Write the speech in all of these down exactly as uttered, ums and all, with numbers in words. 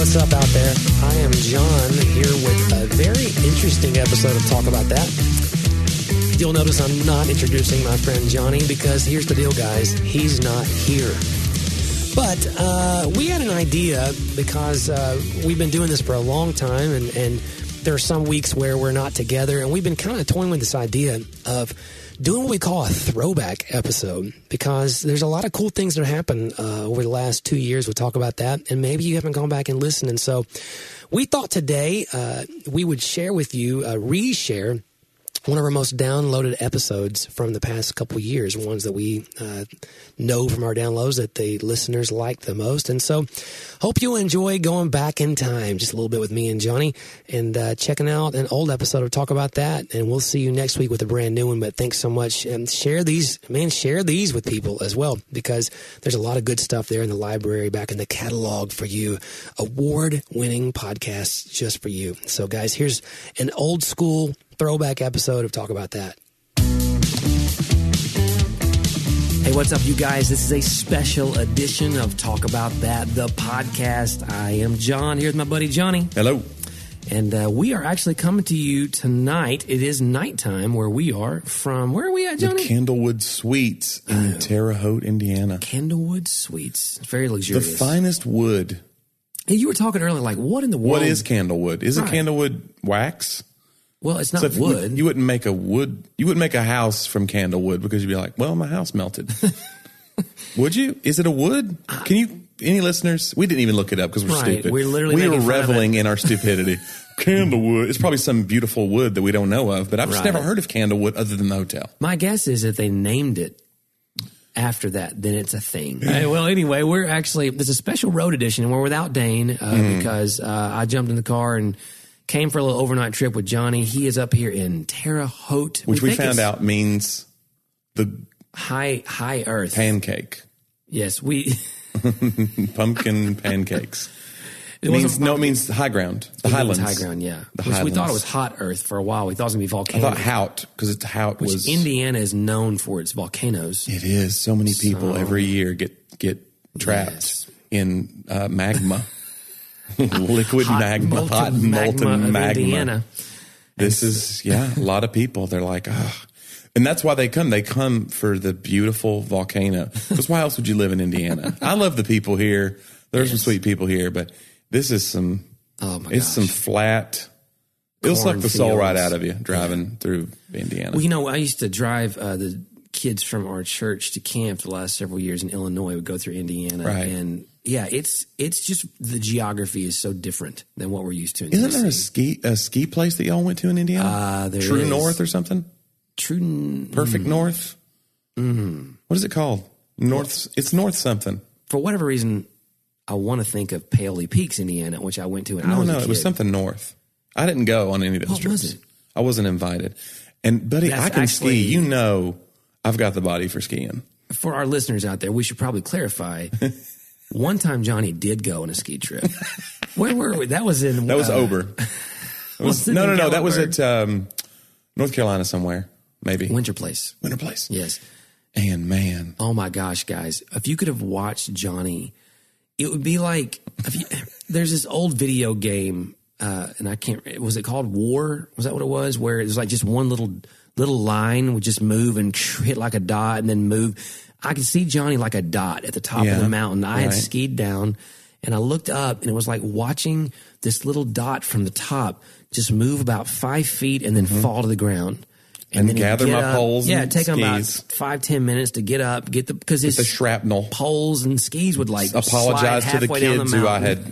what's up out there? I am John here with a very interesting episode of Talk About That. You'll notice I'm not introducing my friend Johnny because here's the deal, guys. He's not here. But uh, we had an idea because uh, we've been doing this for a long time, and, and there are some weeks where we're not together, and we've been kind of toying with this idea of doing what we call a throwback episode, because there's a lot of cool things that happen uh, over the last two years. We'll talk about that, and maybe you haven't gone back and listened. And so we thought today uh, we would share with you, uh, re-share one of our most downloaded episodes from the past couple of years, ones that we uh, know from our downloads that the listeners like the most. And so hope you'll enjoy going back in time just a little bit with me and Johnny and uh, checking out an old episode of Talk About That. And we'll see you next week with a brand new one. But thanks so much. And share these, man, share these with people as well, because there's a lot of good stuff there in the library, back in the catalog for you. Award-winning podcasts just for you. So, guys, here's an old school throwback episode of Talk About That. Hey, what's up, you guys? This is a special edition of Talk About That, the podcast. I am John. Here's my buddy Johnny. Hello. And uh, we are actually coming to you tonight. It is nighttime where we are from. Where are we at, Johnny? The Candlewood Suites in oh. Terre Haute, Indiana. Candlewood Suites. It's very luxurious. The finest wood. Hey, you were talking earlier, like, what in the world? What is candlewood? Is right. it candlewood wax? Well, it's not so wood. You, you wouldn't make a wood. You wouldn't make a house from candlewood because you'd be like, "Well, my house melted." Would you? Is it a wood? Can you? Any listeners? We didn't even look it up because we're right. stupid. We're literally we were reveling in our stupidity. Candlewood. It's probably some beautiful wood that we don't know of, but I've just right. never heard of candlewood other than the hotel. My guess is if they named it after that, then it's a thing. Right, well, anyway, we're actually there's a special road edition, and we're without Dane uh, mm. because uh, I jumped in the car and came for a little overnight trip with Johnny. He is up here in Terre Haute, which we, we found out means the high high earth pancake. Yes, we pumpkin pancakes. It means no, it means high ground, the it highlands, high ground. Yeah, the which highlands. We thought it was hot earth for a while. We thought it was gonna be volcanoes. I thought Haut because it's Haut which was Indiana is known for its volcanoes. It is. So many people so, every year get get trapped yes. in uh, magma. Liquid hot, magma, molten hot molten magma. magma. Indiana. This and is, yeah, a lot of people. They're like, oh. And that's why they come. They come for the beautiful volcano. Because why else would you live in Indiana? I love the people here. There's yes. some sweet people here, but this is some, oh my it's gosh. some flat, it'll suck the soul right out of you driving yeah. through Indiana. Well, you know, I used to drive uh, the kids from our church to camp the last several years in Illinois. Would go through Indiana. Right. And yeah, it's it's just the geography is so different than what we're used to. In Isn't Tennessee. there a ski a ski place that y'all went to in Indiana? Uh, there True is. North or something? True Perfect mm, North. Mm, what is it called? North. It's North something. For whatever reason, I want to think of Paoli Peaks, Indiana, which I went to. When no, I was no, a kid. It was something north. I didn't go on any of those what trips. Was it? I wasn't invited. And buddy, That's I can actually, ski. You know, I've got the body for skiing. For our listeners out there, we should probably clarify. One time, Johnny did go on a ski trip. Where were we? That was in. That was uh, Ober. Was, no, no, no. That was at um, North Carolina somewhere. Maybe Winter Place. Winter Place. Yes. And man, oh my gosh, guys! If you could have watched Johnny, it would be like if you, there's this old video game, uh, and I can't. Was it called War? Was that what it was? Where it was like just one little little line would just move and hit like a dot, and then move. I could see Johnny like a dot at the top yeah, of the mountain. I right. had skied down, and I looked up, and it was like watching this little dot from the top just move about five feet and then mm-hmm. fall to the ground. And, and then gather my up. poles yeah, and take skis. them about five, ten minutes to get up, get the, because his the shrapnel poles and skis would like apologize to the kids the who I had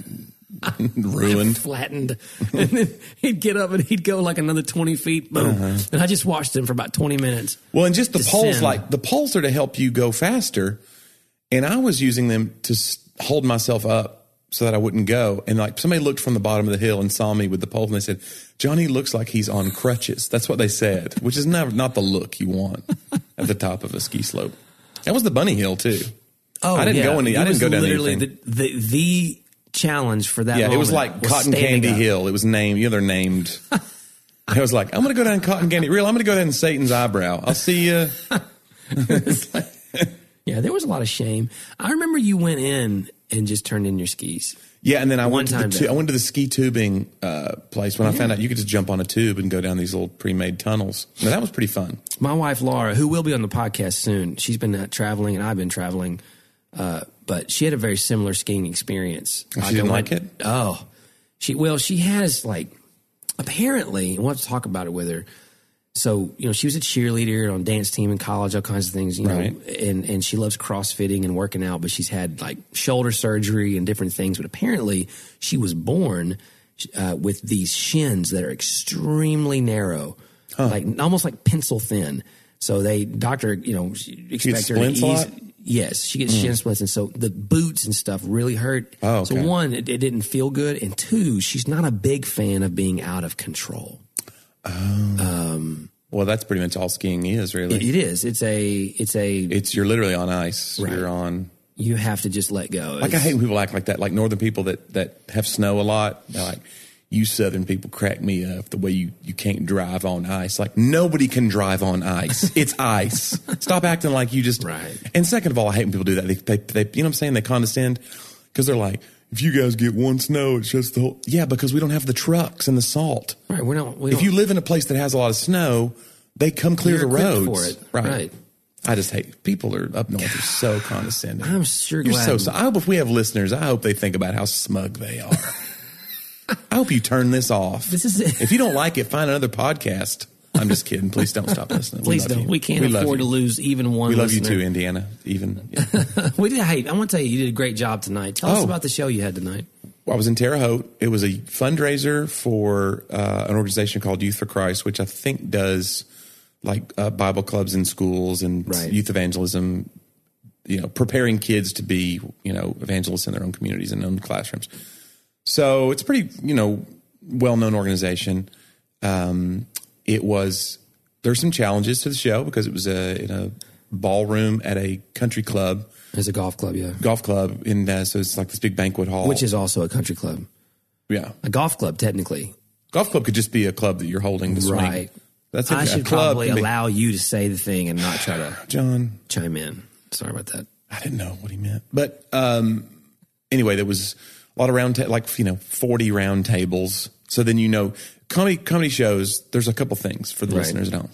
ruined. Flattened. And then he'd get up and he'd go like another twenty feet, boom. Uh-huh. And I just watched him for about twenty minutes. Well, and just the descend. poles, like the poles are to help you go faster. And I was using them to hold myself up so that I wouldn't go. And like somebody looked from the bottom of the hill and saw me with the poles and they said, Johnny looks like he's on crutches. That's what they said, which is not, not the look you want at the top of a ski slope. That was the bunny hill too. Oh, I didn't yeah. go any, I didn't go down literally anything. The, the, the challenge for that Yeah, moment it was like was Cotton Candy up. Hill. It was named, you know, they're named. I was like, I'm going to go down Cotton Candy. Real, I'm going to go down Satan's eyebrow. I'll see you. It's like, yeah, there was a lot of shame. I remember you went in and just turned in your skis. Yeah, and then I One went to the time tu- down. I went to the ski tubing uh, place when I found out you could just jump on a tube and go down these little pre-made tunnels. Now, that was pretty fun. My wife, Laura, who will be on the podcast soon, she's been uh, traveling and I've been traveling, uh, but she had a very similar skiing experience. Oh, she didn't I like went- it? Oh, she, well, she has like, apparently, and we'll have to talk about it with her. So, you know, she was a cheerleader on dance team in college, all kinds of things, you Right. know, and, and she loves CrossFitting and working out, but she's had like shoulder surgery and different things. But apparently she was born uh, with these shins that are extremely narrow, like almost like pencil thin. So they, doctor, you know, expect her to splints a ease. lot? Yes, she gets shin splints. And so the boots and stuff really hurt. Oh, So okay. one, it, it didn't feel good. And two, she's not a big fan of being out of control. Well, that's pretty much all skiing is, really. It, it is. It's a. It's a. It's you're literally on ice. Right. You're on. You have to just let go. Like I It's- hate when people act like that. Like northern people that that have snow a lot. They're like, you southern people crack me up the way you you can't drive on ice. Like nobody can drive on ice. It's ice. Stop acting like you just. Right. And second of all, I hate when people do that. They they, they you know what I'm saying? They condescend because they're like, if you guys get one snow, it's just the whole. Yeah, because we don't have the trucks and the salt. Right. We're not. We If don't- you live in a place that has a lot of snow, they come clear You're the equipped roads for it. Right. Right. I just hate people are up north are so condescending. I'm sure You're glad. so, so. I hope if we have listeners, I hope they think about how smug they are. I hope you turn this off. This is it. If you don't like it, find another podcast. I'm just kidding. Please don't stop listening. Please love don't. you. We can't love afford you. to lose even one. We love you listener. too, Indiana. Even yeah. We did. Hey, I want to tell you, you did a great job tonight. Tell us Oh. about the show you had tonight. I was in Terre Haute. It was a fundraiser for uh, an organization called Youth for Christ, which I think does like uh, Bible clubs in schools and Right. youth evangelism, you know, preparing kids to be, you know, evangelists in their own communities and own classrooms. So it's a pretty, you know, well-known organization. Um, it was, there's some challenges to the show because it was a, in a ballroom at a country club, There's a golf club, yeah, golf club. In uh, so it's like this big banquet hall. which is also a country club, yeah. a golf club technically. Golf club could just be a club that you're holding to swing. Right. That's a, I a should club probably can be- allow you to say the thing and not try to John, chime in. Sorry about that. I didn't know what he meant. But um, anyway, there was a lot of round, ta- like, you know, forty round tables. So then, you know, comedy, comedy shows, there's a couple things for the Right. listeners at home.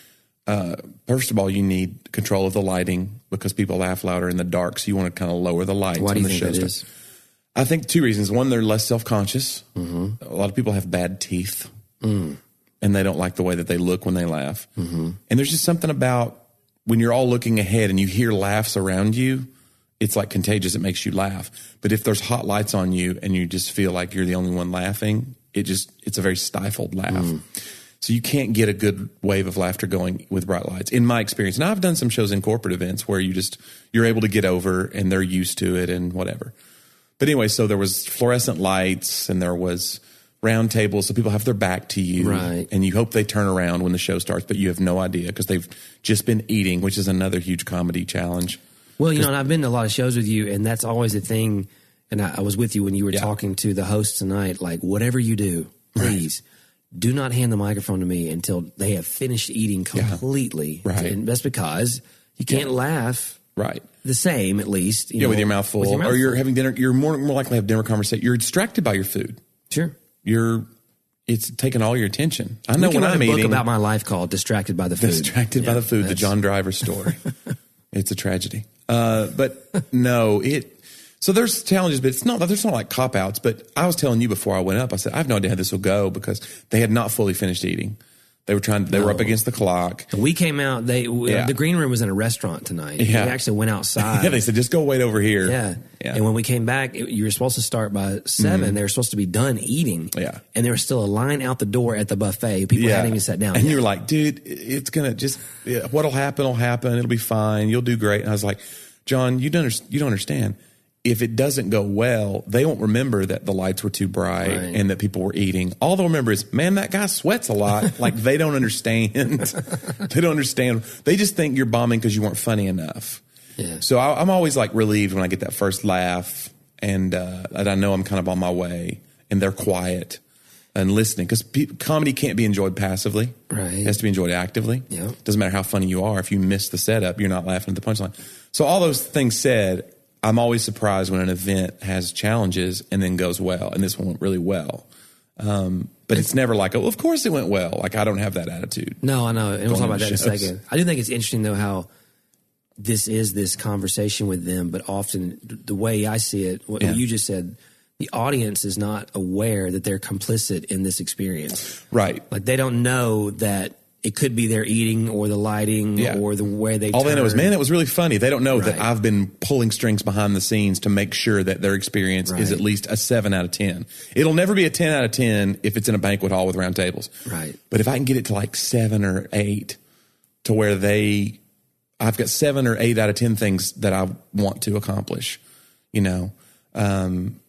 Uh, first of all, you need control of the lighting because people laugh louder in the dark. So you want to kind of lower the lights. Why do when you the think show that starts. is? I think two reasons. One, they're less self-conscious. Mm-hmm. A lot of people have bad teeth. Mm. And they don't like the way that they look when they laugh. Mm-hmm. And there's just something about when you're all looking ahead and you hear laughs around you, it's like contagious. It makes you laugh. But if there's hot lights on you and you just feel like you're the only one laughing, it just, it's a very stifled laugh. Mm. So you can't get a good wave of laughter going with bright lights, in my experience. Now, I've done some shows in corporate events where you just, you're able to get over and they're used to it and whatever. But anyway, so there was fluorescent lights and there was round tables, so people have their back to you, Right. and you hope they turn around when the show starts, but you have no idea because they've just been eating, which is another huge comedy challenge. Well, you know, and I've been to a lot of shows with you, and that's always the thing. And I, I was with you when you were Yeah. talking to the host tonight. Like, whatever you do, please do not hand the microphone to me until they have finished eating completely. Right. And that's because you can't laugh Right. the same, at least. You Yeah, know, with your mouth full, with your mouth or you're full. having dinner. You're more more likely to have dinner conversation. You're distracted by your food. Sure. You're it's taking all your attention. I know We can when write I'm a book eating, about my life called "Distracted by the Food." distracted by Yeah, the food, the that's- John Driver story. It's a tragedy. Uh, but no, it. So there's challenges, but it's not. There's not like cop outs. But I was telling you before I went up. I said I have no idea how this will go because they had not fully finished eating. They were trying. They were up No. against the clock. And we came out. They Yeah. the green room was in a restaurant tonight. Yeah. We actually went outside. Yeah, they said just go wait over here. Yeah. Yeah. And when we came back, it, you were supposed to start by seven. They were supposed to be done eating. Yeah. And there was still a line out the door at the buffet. People hadn't even sat down And yet. you were like, dude, it's going to just, yeah, what'll happen will happen. It'll be fine. You'll do great. And I was like, John, you don't, under- you don't understand. If it doesn't go well, they won't remember that the lights were too bright Right. and that people were eating. All they'll remember is, man, that guy sweats a lot. Like they don't understand. They don't understand. They just think you're bombing because you weren't funny enough. Yeah. So I, I'm always like relieved when I get that first laugh and uh, that I know I'm kind of on my way and they're quiet and listening because pe- comedy can't be enjoyed passively. Right. It has to be enjoyed actively. Yeah. Doesn't matter how funny you are. If you miss the setup, you're not laughing at the punchline. So all those things said, I'm always surprised when an event has challenges and then goes well. And this one went really well. Um, but it's never like, oh, of course it went well. Like, I don't have that attitude. No, I know. And we'll talk about that shows. in a second. I do think it's interesting, though, how this is this conversation with them, but often the way I see it, what Yeah. you just said, the audience is not aware that they're complicit in this experience. Right. Like, they don't know that it could be their eating or the lighting Yeah. or the way they All they know is, turn. man, it was really funny. They don't know that Right. I've been pulling strings behind the scenes to make sure that their experience Right. is at least a seven out of ten. It'll never be a ten out of ten if it's in a banquet hall with round tables. Right. But if I can get it to like seven or eight to where they, I've got seven or eight out of ten things that I want to accomplish, you know, um,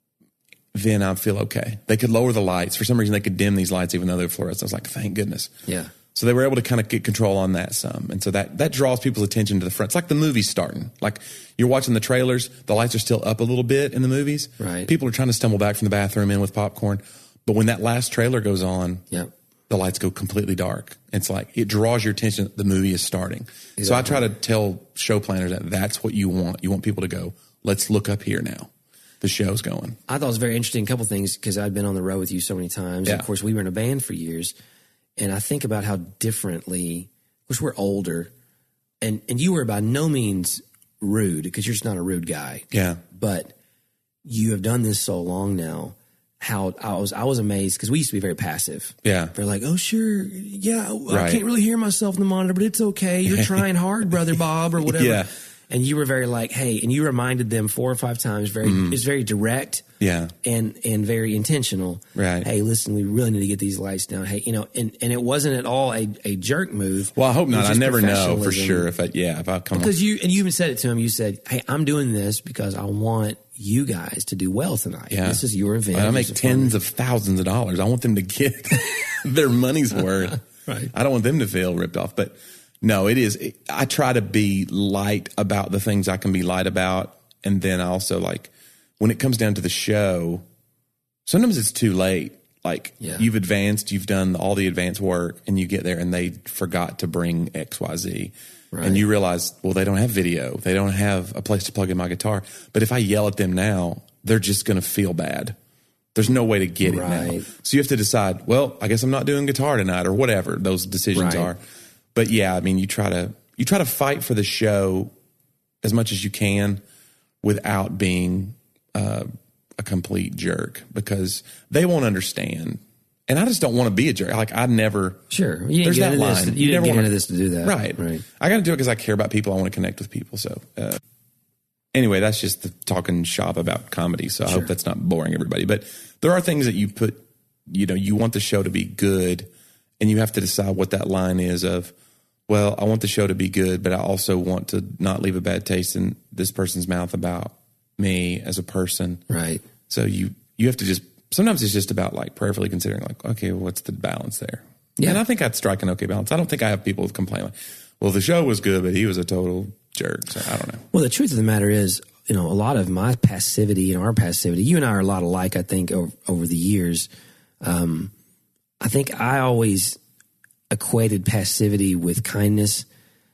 then I feel okay. They could lower the lights. For some reason, they could dim these lights even though they're fluorescent. I was like, thank goodness. Yeah. So they were able to kind of get control on that some. And so that, that draws people's attention to the front. It's like the movie's starting. Like, you're watching the trailers, the lights are still up a little bit in the movies. Right. People are trying to stumble back from the bathroom in with popcorn. But when that last trailer goes on, Yep. the lights go completely dark. It's like, it draws your attention. The movie is starting. Exactly. So I try to tell show planners that that's what you want. You want people to go, let's look up here now. The show's going. I thought it was very interesting. A couple things, because I'd been on the road with you so many times. Yeah. Of course, we were in a band for years. And I think about how differently, of course, we're older, and, and you were by no means rude, because you're just not a rude guy. Yeah. But you have done this so long now. How I was, I was amazed, because we used to be very passive. Yeah. They're like, oh, sure, yeah, I Right. can't really hear myself in the monitor, but it's okay. You're trying hard, brother Bob, or whatever. Yeah. And you were very like, hey, and you reminded them four or five times. Very, Mm-hmm. it's very direct. Yeah. And and very intentional. Right. Hey, listen, we really need to get these lights down. Hey, you know, and, and it wasn't at all a, a jerk move. Well, I hope It not. was I just never know for professionalism. sure if I, yeah, if I come on. Because you, and you even said it to him. You said, hey, I'm doing this because I want you guys to do well tonight. Yeah. This is your event. I make It's a tens fun- of thousands of dollars. I want them to get their money's worth. Right. I don't want them to feel ripped off. But no, it is. I try to be light about the things I can be light about. And then I also, like, when it comes down to the show, sometimes it's too late. Like, Yeah. you've advanced, you've done all the advanced work, and you get there and they forgot to bring X, Y, Z. Right. And you realize, well, they don't have video. They don't have a place to plug in my guitar. But if I yell at them now, they're just going to feel bad. There's no way to get it now. Right. So you have to decide, well, I guess I'm not doing guitar tonight, or whatever those decisions Right. are. But yeah, I mean, you try to you try to fight for the show as much as you can without being uh, a complete jerk, because they won't understand. And I just don't want to be a jerk. Like, I never. Sure. You didn't There's get that into line. this. You, didn't never get wanna- into this to do that. Right. Right. I got to do it because I care about people. I want to connect with people. So uh, anyway, that's just the talking shop about comedy. So I Sure. hope that's not boring everybody. But there are things that you put, you know, you want the show to be good, and you have to decide what that line is of, well, I want the show to be good, but I also want to not leave a bad taste in this person's mouth about me as a person. Right. So you, you have to just, sometimes it's just about like prayerfully considering, like, okay, well, what's the balance there? Yeah. And I think I'd strike an okay balance. I don't think I have people who complain like, well, the show was good, but he was a total jerk. So I don't know. Well, the truth of the matter is, you know, a lot of my passivity and our passivity, you and I are a lot alike, I think, over, over the years. Um, I think I always equated passivity with kindness.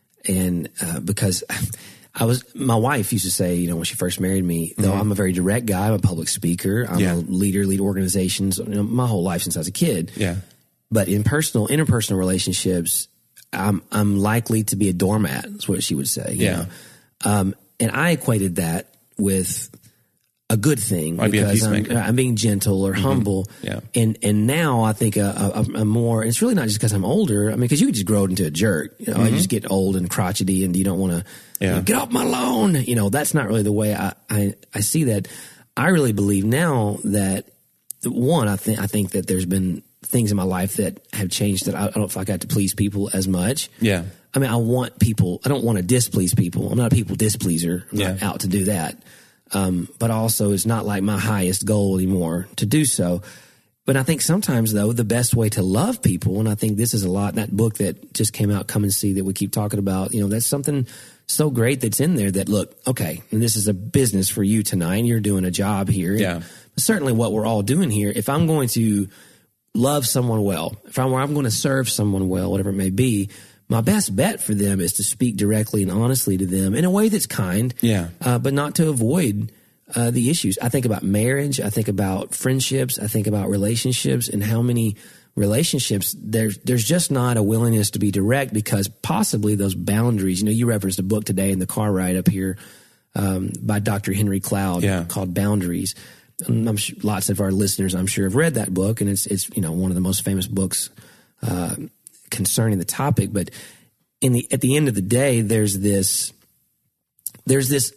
And uh, because I was, my wife used to say, you know, when she first married me, though I'm a very direct guy, I'm a public speaker, I'm Yeah. a leader, lead organizations, you know, my whole life since I was a kid. Yeah. But in personal, interpersonal relationships, I'm I'm likely to be a doormat. Is what she would say. you Yeah. know? Um, and I equated that with a good thing, Might be a because I'm, peacemaker. I'm being gentle or humble. Yeah. And and now I think a, a, a more. And it's really not just because I'm older. I mean, because you could just grow into a jerk. You know, you just get old and crotchety, and you don't want to Yeah. get off my lawn. You know, that's not really the way I I, I see that. I really believe now that one, I think I think that there's been things in my life that have changed, that I, I don't feel like I have to please people as much. Yeah. I mean, I want people, I don't want to displease people. I'm not a people displeaser. I'm not Yeah. out to do that. Um, but also it's not like my highest goal anymore to do so. But I think sometimes, though, the best way to love people, and I think this is a lot, that book that just came out, Come and See, that we keep talking about, you know, that's something so great that's in there that, look, okay, and this is a business for you tonight, and you're doing a job here. Yeah. But certainly what we're all doing here, if I'm going to love someone well, if I'm, I'm going to serve someone well, whatever it may be, my best bet for them is to speak directly and honestly to them in a way that's kind, Yeah. uh, but not to avoid uh, the issues. I think about marriage. I think about friendships. I think about relationships, and how many relationships there's there's just not a willingness to be direct because possibly those boundaries. You know, you referenced a book today in the car ride up here um, by Doctor Henry Cloud Yeah. called Boundaries. And I'm sure lots of our listeners, I'm sure, have read that book, and it's it's you know one of the most famous books uh, concerning the topic. But in the at the end of the day, there's this there's this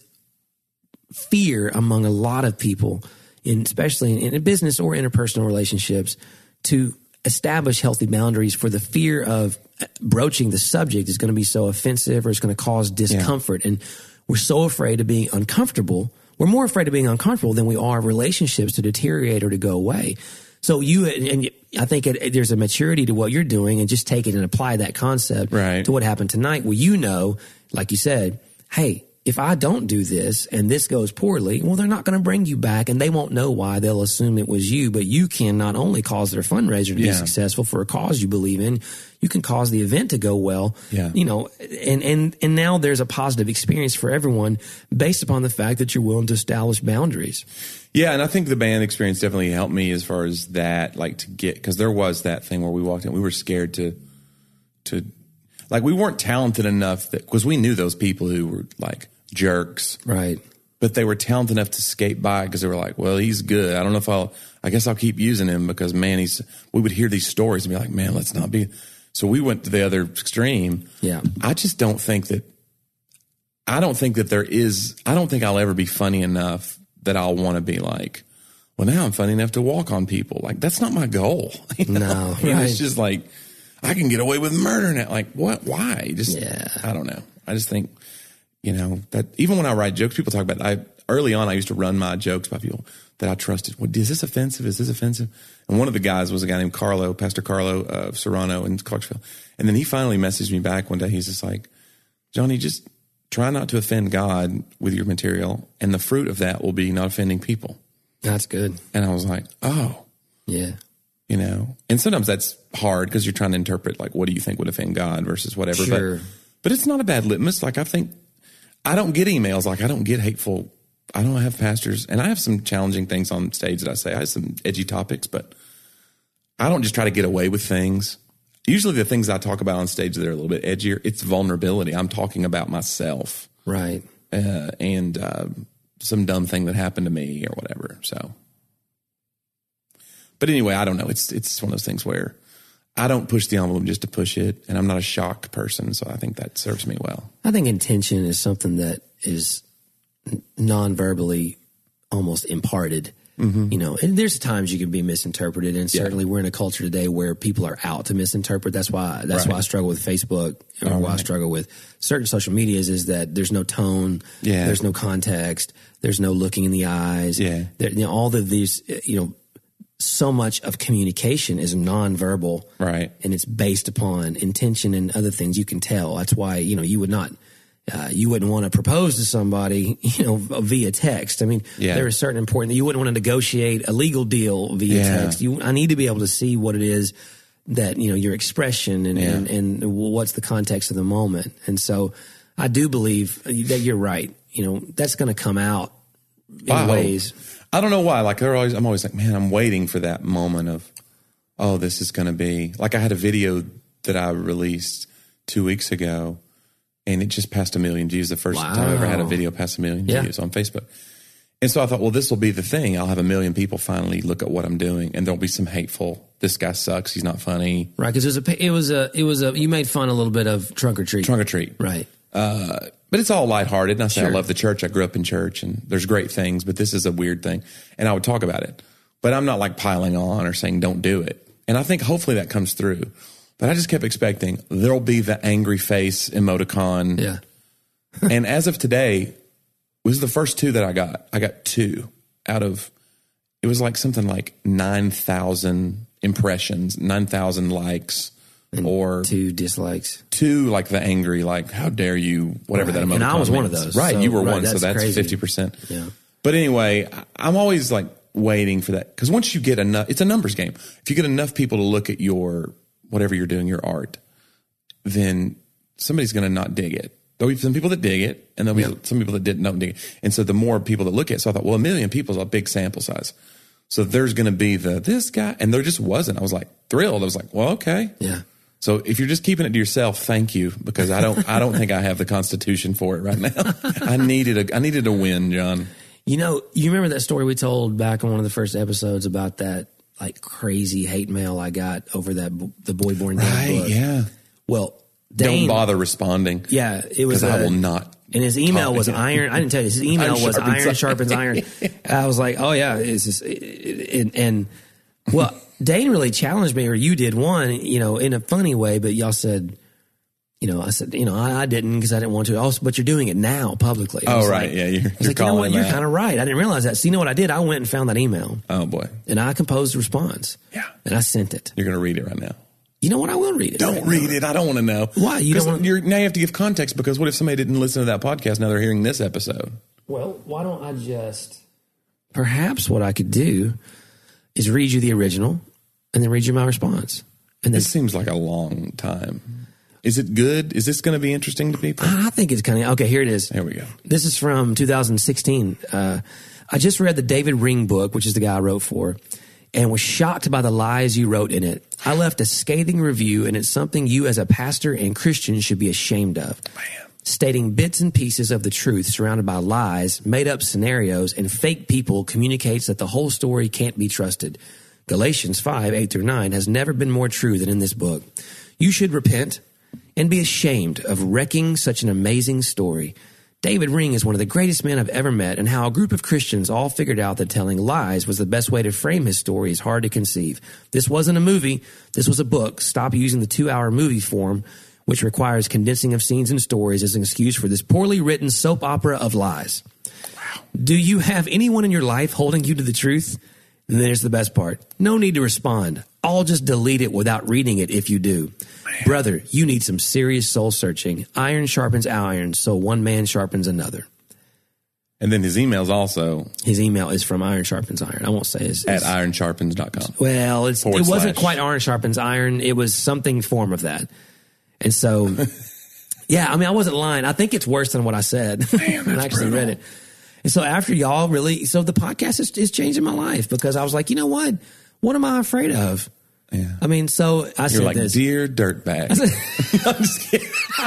fear among a lot of people, in especially in, in business or interpersonal relationships, to establish healthy boundaries for the fear of broaching the subject is going to be so offensive or it's going to cause discomfort. Yeah. And we're so afraid of being uncomfortable. We're more afraid of being uncomfortable than we are of relationships to deteriorate or to go away. So you, and I think it, there's a maturity to what you're doing, and just take it and apply that concept right. to what happened tonight. Well, you know, like you said, hey, if I don't do this and this goes poorly, well, they're not going to bring you back, and they won't know why. They'll assume it was you, but you can not only cause their fundraiser to be yeah. successful for a cause you believe in, you can cause the event to go well. Yeah. You know, and, and, and now there's a positive experience for everyone based upon the fact that you're willing to establish boundaries. Yeah. And I think the band experience definitely helped me as far as that, like to get, because there was that thing where we walked in, we were scared to, to, like, we weren't talented enough that, because we knew those people who were like jerks. Right. But they were talented enough to skate by because they were like, well, he's good. I don't know if I'll, I guess I'll keep using him because, man, he's, we would hear these stories and be like, man, let's not be. So we went to the other extreme. Yeah. I just don't think that, I don't think that there is, I don't think I'll ever be funny enough that I'll want to be like, well, now I'm funny enough to walk on people. Like, that's not my goal. You know? No. I mean, right. It's just like, I can get away with murder now. Like, what? Why? Just, yeah. I don't know. I just think, you know, that even when I write jokes, people talk about, I, early on, I used to run my jokes by people that I trusted. Well, is this offensive? Is this offensive? And one of the guys was a guy named Carlo, Pastor Carlo of Serrano in Clarksville. And then he finally messaged me back one day. He's just like, Johnny, just try not to offend God with your material. And the fruit of that will be not offending people. That's good. And I was like, oh. Yeah. You know, and sometimes that's hard because you're trying to interpret, like, what do you think would offend God versus whatever. Sure. But, but it's not a bad litmus. Like, I think, I don't get emails. Like, I don't get hateful. I don't have pastors. And I have some challenging things on stage that I say. I have some edgy topics, but I don't just try to get away with things. Usually the things I talk about on stage that are a little bit edgier, it's vulnerability. I'm talking about myself. Right. Uh, and uh, some dumb thing that happened to me or whatever. So, but anyway, I don't know. It's it's one of those things where I don't push the envelope just to push it, and I'm not a shocked person, so I think that serves me well. I think intention is something that is non-verbally almost imparted. Mm-hmm. You know, and there's times you can be misinterpreted, and certainly yeah. we're in a culture today where people are out to misinterpret. That's why that's right. why I struggle with Facebook, or oh, why right. I struggle with certain social medias is that there's no tone, yeah. there's no context, there's no looking in the eyes. Yeah, there, you know, all of these, you know. So much of communication is nonverbal, right? And it's based upon intention and other things you can tell. That's why, you know, you would not, uh, you wouldn't want to propose to somebody, you know, via text. I mean, yeah. there is certain important, you wouldn't want to negotiate a legal deal via yeah. text. You, I need to be able to see what it is that, you know, your expression and, yeah. and, and what's the context of the moment. And so I do believe that you're right. You know, that's going to come out in wow. ways. I don't know why. Like they're always, I'm always like, man, I'm waiting for that moment of, oh, this is going to be like I had a video that I released two weeks ago, and it just passed a million views. The first wow. time I ever had a video pass a million yeah. views on Facebook. And so I thought, well, this will be the thing. I'll have a million people finally look at what I'm doing, and there'll be some hateful. This guy sucks. He's not funny. Right? Because it was a, it was a, it was a. You made fun a little bit of Trunk or Treat. Trunk or Treat, right? Uh, but it's all lighthearted. And I say sure. I love the church. I grew up in church, and there's great things, but this is a weird thing. And I would talk about it, but I'm not like piling on or saying don't do it. And I think hopefully that comes through. But I just kept expecting there'll be the angry face emoticon. Yeah. And as of today, it was the first two that I got. I got two out of, it was like something like nine thousand impressions, nine thousand likes. And or two dislikes, two like the angry, like how dare you, whatever right. that emoticon. And I was means. one of those, right? So, you were right, one, that's so that's fifty percent. Yeah. But anyway, I'm always like waiting for that because once you get enough, it's a numbers game. If you get enough people to look at your whatever you're doing, your art, then somebody's going to not dig it. There'll be some people that dig it, and there'll be yeah. some people that didn't don't dig it. And so the more people that look at it, so I thought, well, a million people is a big sample size. So there's going to be the this guy, and there just wasn't. I was like thrilled. I was like, well, okay, yeah. So if you're just keeping it to yourself, thank you, because I don't I don't think I have the constitution for it right now. I needed a I needed a win, John. You know, you remember that story we told back on one of the first episodes about that like crazy hate mail I got over that the Boy Born Dead right, book? Yeah. Well, Dane, don't bother responding. Yeah, it was. I will not. And his email was iron. I didn't tell you. His email iron was sharpens iron sharpens iron. I was like, oh yeah, it's just, it, it, and, and well, Dane really challenged me, or you did one, you know, in a funny way. But y'all said, you know, I said, you know, I, I didn't because I didn't want to. Also, but you're doing it now publicly. Oh right, like, yeah. You're, I was you're like, you know what? You're that. kind of right. I didn't realize that. So you know what I did? I went and found that email. Oh boy. And I composed a response. Yeah. And I sent it. You're going to read it right now. You know what? I will read it. Don't right read now. it. I don't want to know. Why? You don't want you're, now you have to give context, because what if somebody didn't listen to that podcast? Now they're hearing this episode. Well, why don't I just... Perhaps what I could do is read you the original and then read you my response. And then, this seems like a long time. Is it good? Is this going to be interesting to people? I think it's kind of... Okay, here it is. Here we go. This is from two thousand sixteen. Uh, I just read the David Ring book, which is the guy I wrote for, and was shocked by the lies you wrote in it. I left a scathing review, and it's something you as a pastor and Christian should be ashamed of. Man. Stating bits and pieces of the truth surrounded by lies, made-up scenarios, and fake people communicates that the whole story can't be trusted. Galatians five, eight through nine has never been more true than in this book. You should repent and be ashamed of wrecking such an amazing story. David Ring is one of the greatest men I've ever met, and how a group of Christians all figured out that telling lies was the best way to frame his story is hard to conceive. This wasn't a movie. This was a book. Stop using the two-hour movie form, which requires condensing of scenes and stories as an excuse for this poorly written soap opera of lies. Wow. Do you have anyone in your life holding you to the truth? And there's the best part. No need to respond. I'll just delete it without reading it if you do. Man. Brother, you need some serious soul searching. Iron sharpens iron, so one man sharpens another. And then his email's also... His email is from Iron Sharpens Iron. I won't say his... At iron sharpens dot com. Well, it's, it slash. wasn't quite Iron Sharpens Iron. It was something form of that. And so, yeah, I mean, I wasn't lying. I think it's worse than what I said. Man, I actually brutal. read it. And so after y'all really... So the podcast is, is changing my life, because I was like, you know what? What am I afraid of? Yeah. I mean, so I You're said like, this. dear dirtbag. I said, I'm just kidding.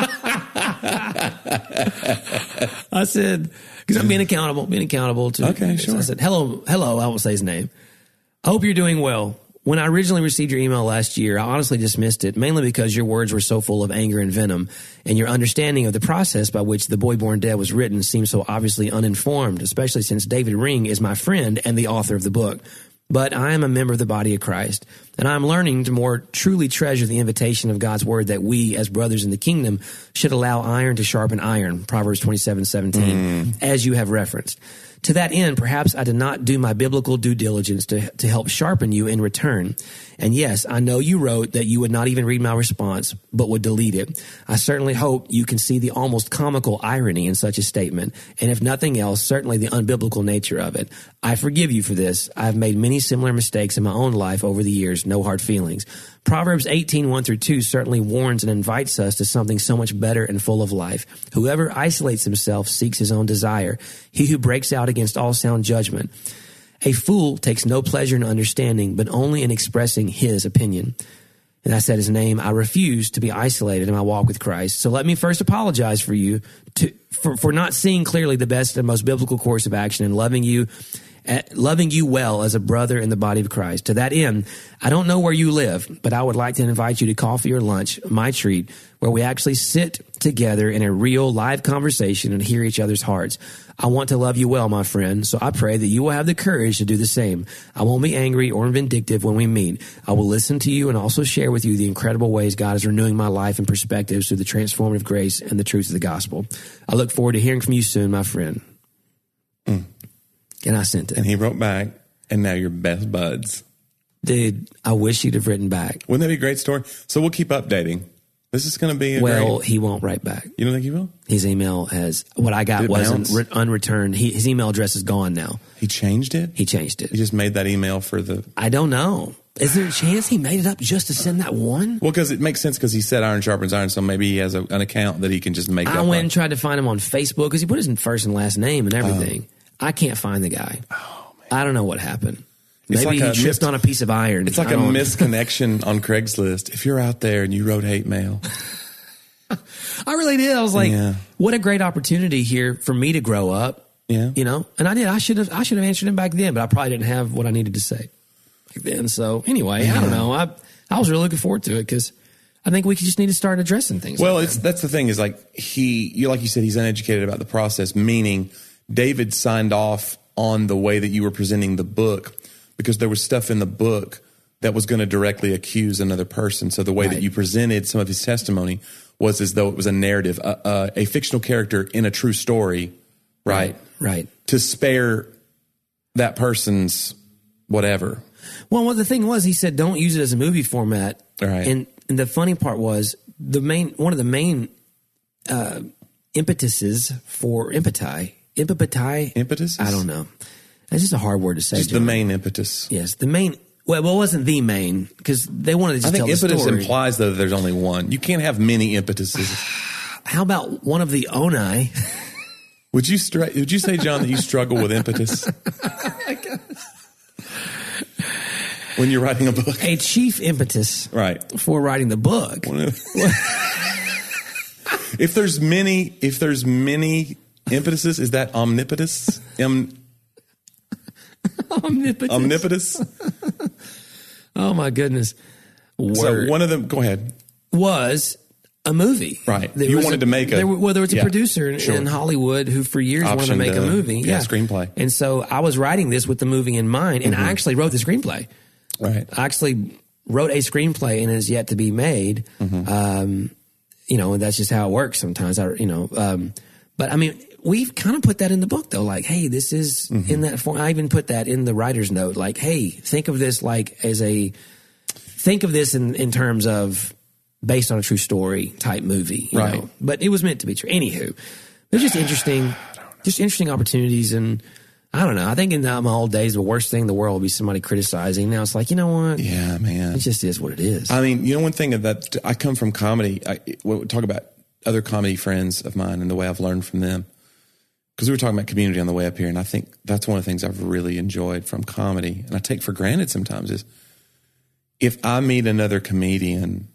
I said, because I'm being accountable, being accountable to. Okay, sure. So I said, hello, hello, I won't say his name. I hope you're doing well. When I originally received your email last year, I honestly dismissed it, mainly because your words were so full of anger and venom, and your understanding of the process by which The Boy Born Dead was written seemed so obviously uninformed, especially since David Ring is my friend and the author of the book. But I am a member of the body of Christ, and I'm learning to more truly treasure the invitation of God's word that we, as brothers in the kingdom, should allow iron to sharpen iron, Proverbs twenty-seven seventeen, mm. as you have referenced. To that end, perhaps I did not do my biblical due diligence to, to help sharpen you in return. And yes, I know you wrote that you would not even read my response, but would delete it. I certainly hope you can see the almost comical irony in such a statement, and if nothing else, certainly the unbiblical nature of it. I forgive you for this. I've made many similar mistakes in my own life over the years. No hard feelings. Proverbs eighteen, one through two certainly warns and invites us to something so much better and full of life. Whoever isolates himself seeks his own desire. He who breaks out against all sound judgment. A fool takes no pleasure in understanding, but only in expressing his opinion. And I said his name. I refuse to be isolated in my walk with Christ. So let me first apologize for you to, for, for not seeing clearly the best and most biblical course of action and loving you loving you well as a brother in the body of Christ. To that end, I don't know where you live, but I would like to invite you to coffee or lunch, my treat, where we actually sit together in a real live conversation and hear each other's hearts. I want to love you well, my friend, so I pray that you will have the courage to do the same. I won't be angry or vindictive when we meet. I will listen to you and also share with you the incredible ways God is renewing my life and perspectives through the transformative grace and the truth of the gospel. I look forward to hearing from you soon, my friend. Mm. And I sent it. And he wrote back, and now you're best buds. Dude, I wish you'd have written back. Wouldn't that be a great story? So we'll keep updating. This is going to be a Well, great... he won't write back. You don't think he will? His email has... What I got wasn't re- unreturned. He, his email address is gone now. He changed it? He changed it. He just made that email for the... I don't know. Is there a chance he made it up just to send that one? Well, because it makes sense because he said iron sharpens iron, so maybe he has a, an account that he can just make I up went on. and tried to find him on Facebook because he put his first and last name and everything. Oh. I can't find the guy. Oh, man. I don't know what happened. It's Maybe like he tripped mis- on a piece of iron. It's like a misconnection on Craigslist. If you're out there and you wrote hate mail. I really did. I was like, yeah. what a great opportunity here for me to grow up. Yeah. You know, and I did. I should have I should have answered him back then, but I probably didn't have what I needed to say back then. So anyway, yeah. I don't know. I I was really looking forward to it because I think we just need to start addressing things. Well, like it's that. that's the thing is like he, you like you said, he's uneducated about the process, meaning David signed off on the way that you were presenting the book because there was stuff in the book that was going to directly accuse another person. So the way right. that you presented some of his testimony was as though it was a narrative, uh, uh, a fictional character in a true story, right? Right. Right. To spare that person's whatever. Well, well, the thing was, he said, don't use it as a movie format. Right. And, and the funny part was the main, one of the main uh, impetuses for impeti, impeti, impetus. I don't know. It's just a hard word to say. Just John. the main impetus. Yes, the main. Well, well, it wasn't the main because they wanted to just I think tell the impetus story. implies though that there's only one. You can't have many impetuses. How about one of the oni? Would you str- Would you say, John, that you struggle with impetus when you're writing a book? A chief impetus, right, for writing the book. if there's many, if there's many impetuses, is that omnipotus? Om- Omnipotent. Omnipotus. Oh my goodness! Word. So one of them. Go ahead. Was a movie, right? There you was wanted a, to make a. There, well, there was a yeah, producer in, sure. in Hollywood who, for years, Optioned wanted to make a, a movie, yeah, yeah, screenplay. And so I was writing this with the movie in mind, and mm-hmm. I actually wrote the screenplay. Right. I actually wrote a screenplay, and it is yet to be made. Mm-hmm. Um, you know, and that's just how it works sometimes. I, you know, um, but I mean, we've kind of put that in the book, though. Like, hey, this is mm-hmm. in that form. I even put that in the writer's note. Like, hey, think of this like as a, think of this in, in terms of based on a true story type movie. You right. know? But it was meant to be true. Anywho, they're just interesting, just interesting opportunities. And I don't know. I think in my old days, the worst thing in the world would be somebody criticizing. Now it's like, you know what? Yeah, man. It just is what it is. I mean, you know, one thing that I come from comedy, I we talk about other comedy friends of mine and the way I've learned from them. Because we were talking about community on the way up here, and I think that's one of the things I've really enjoyed from comedy, and I take for granted sometimes, is if I meet another comedian,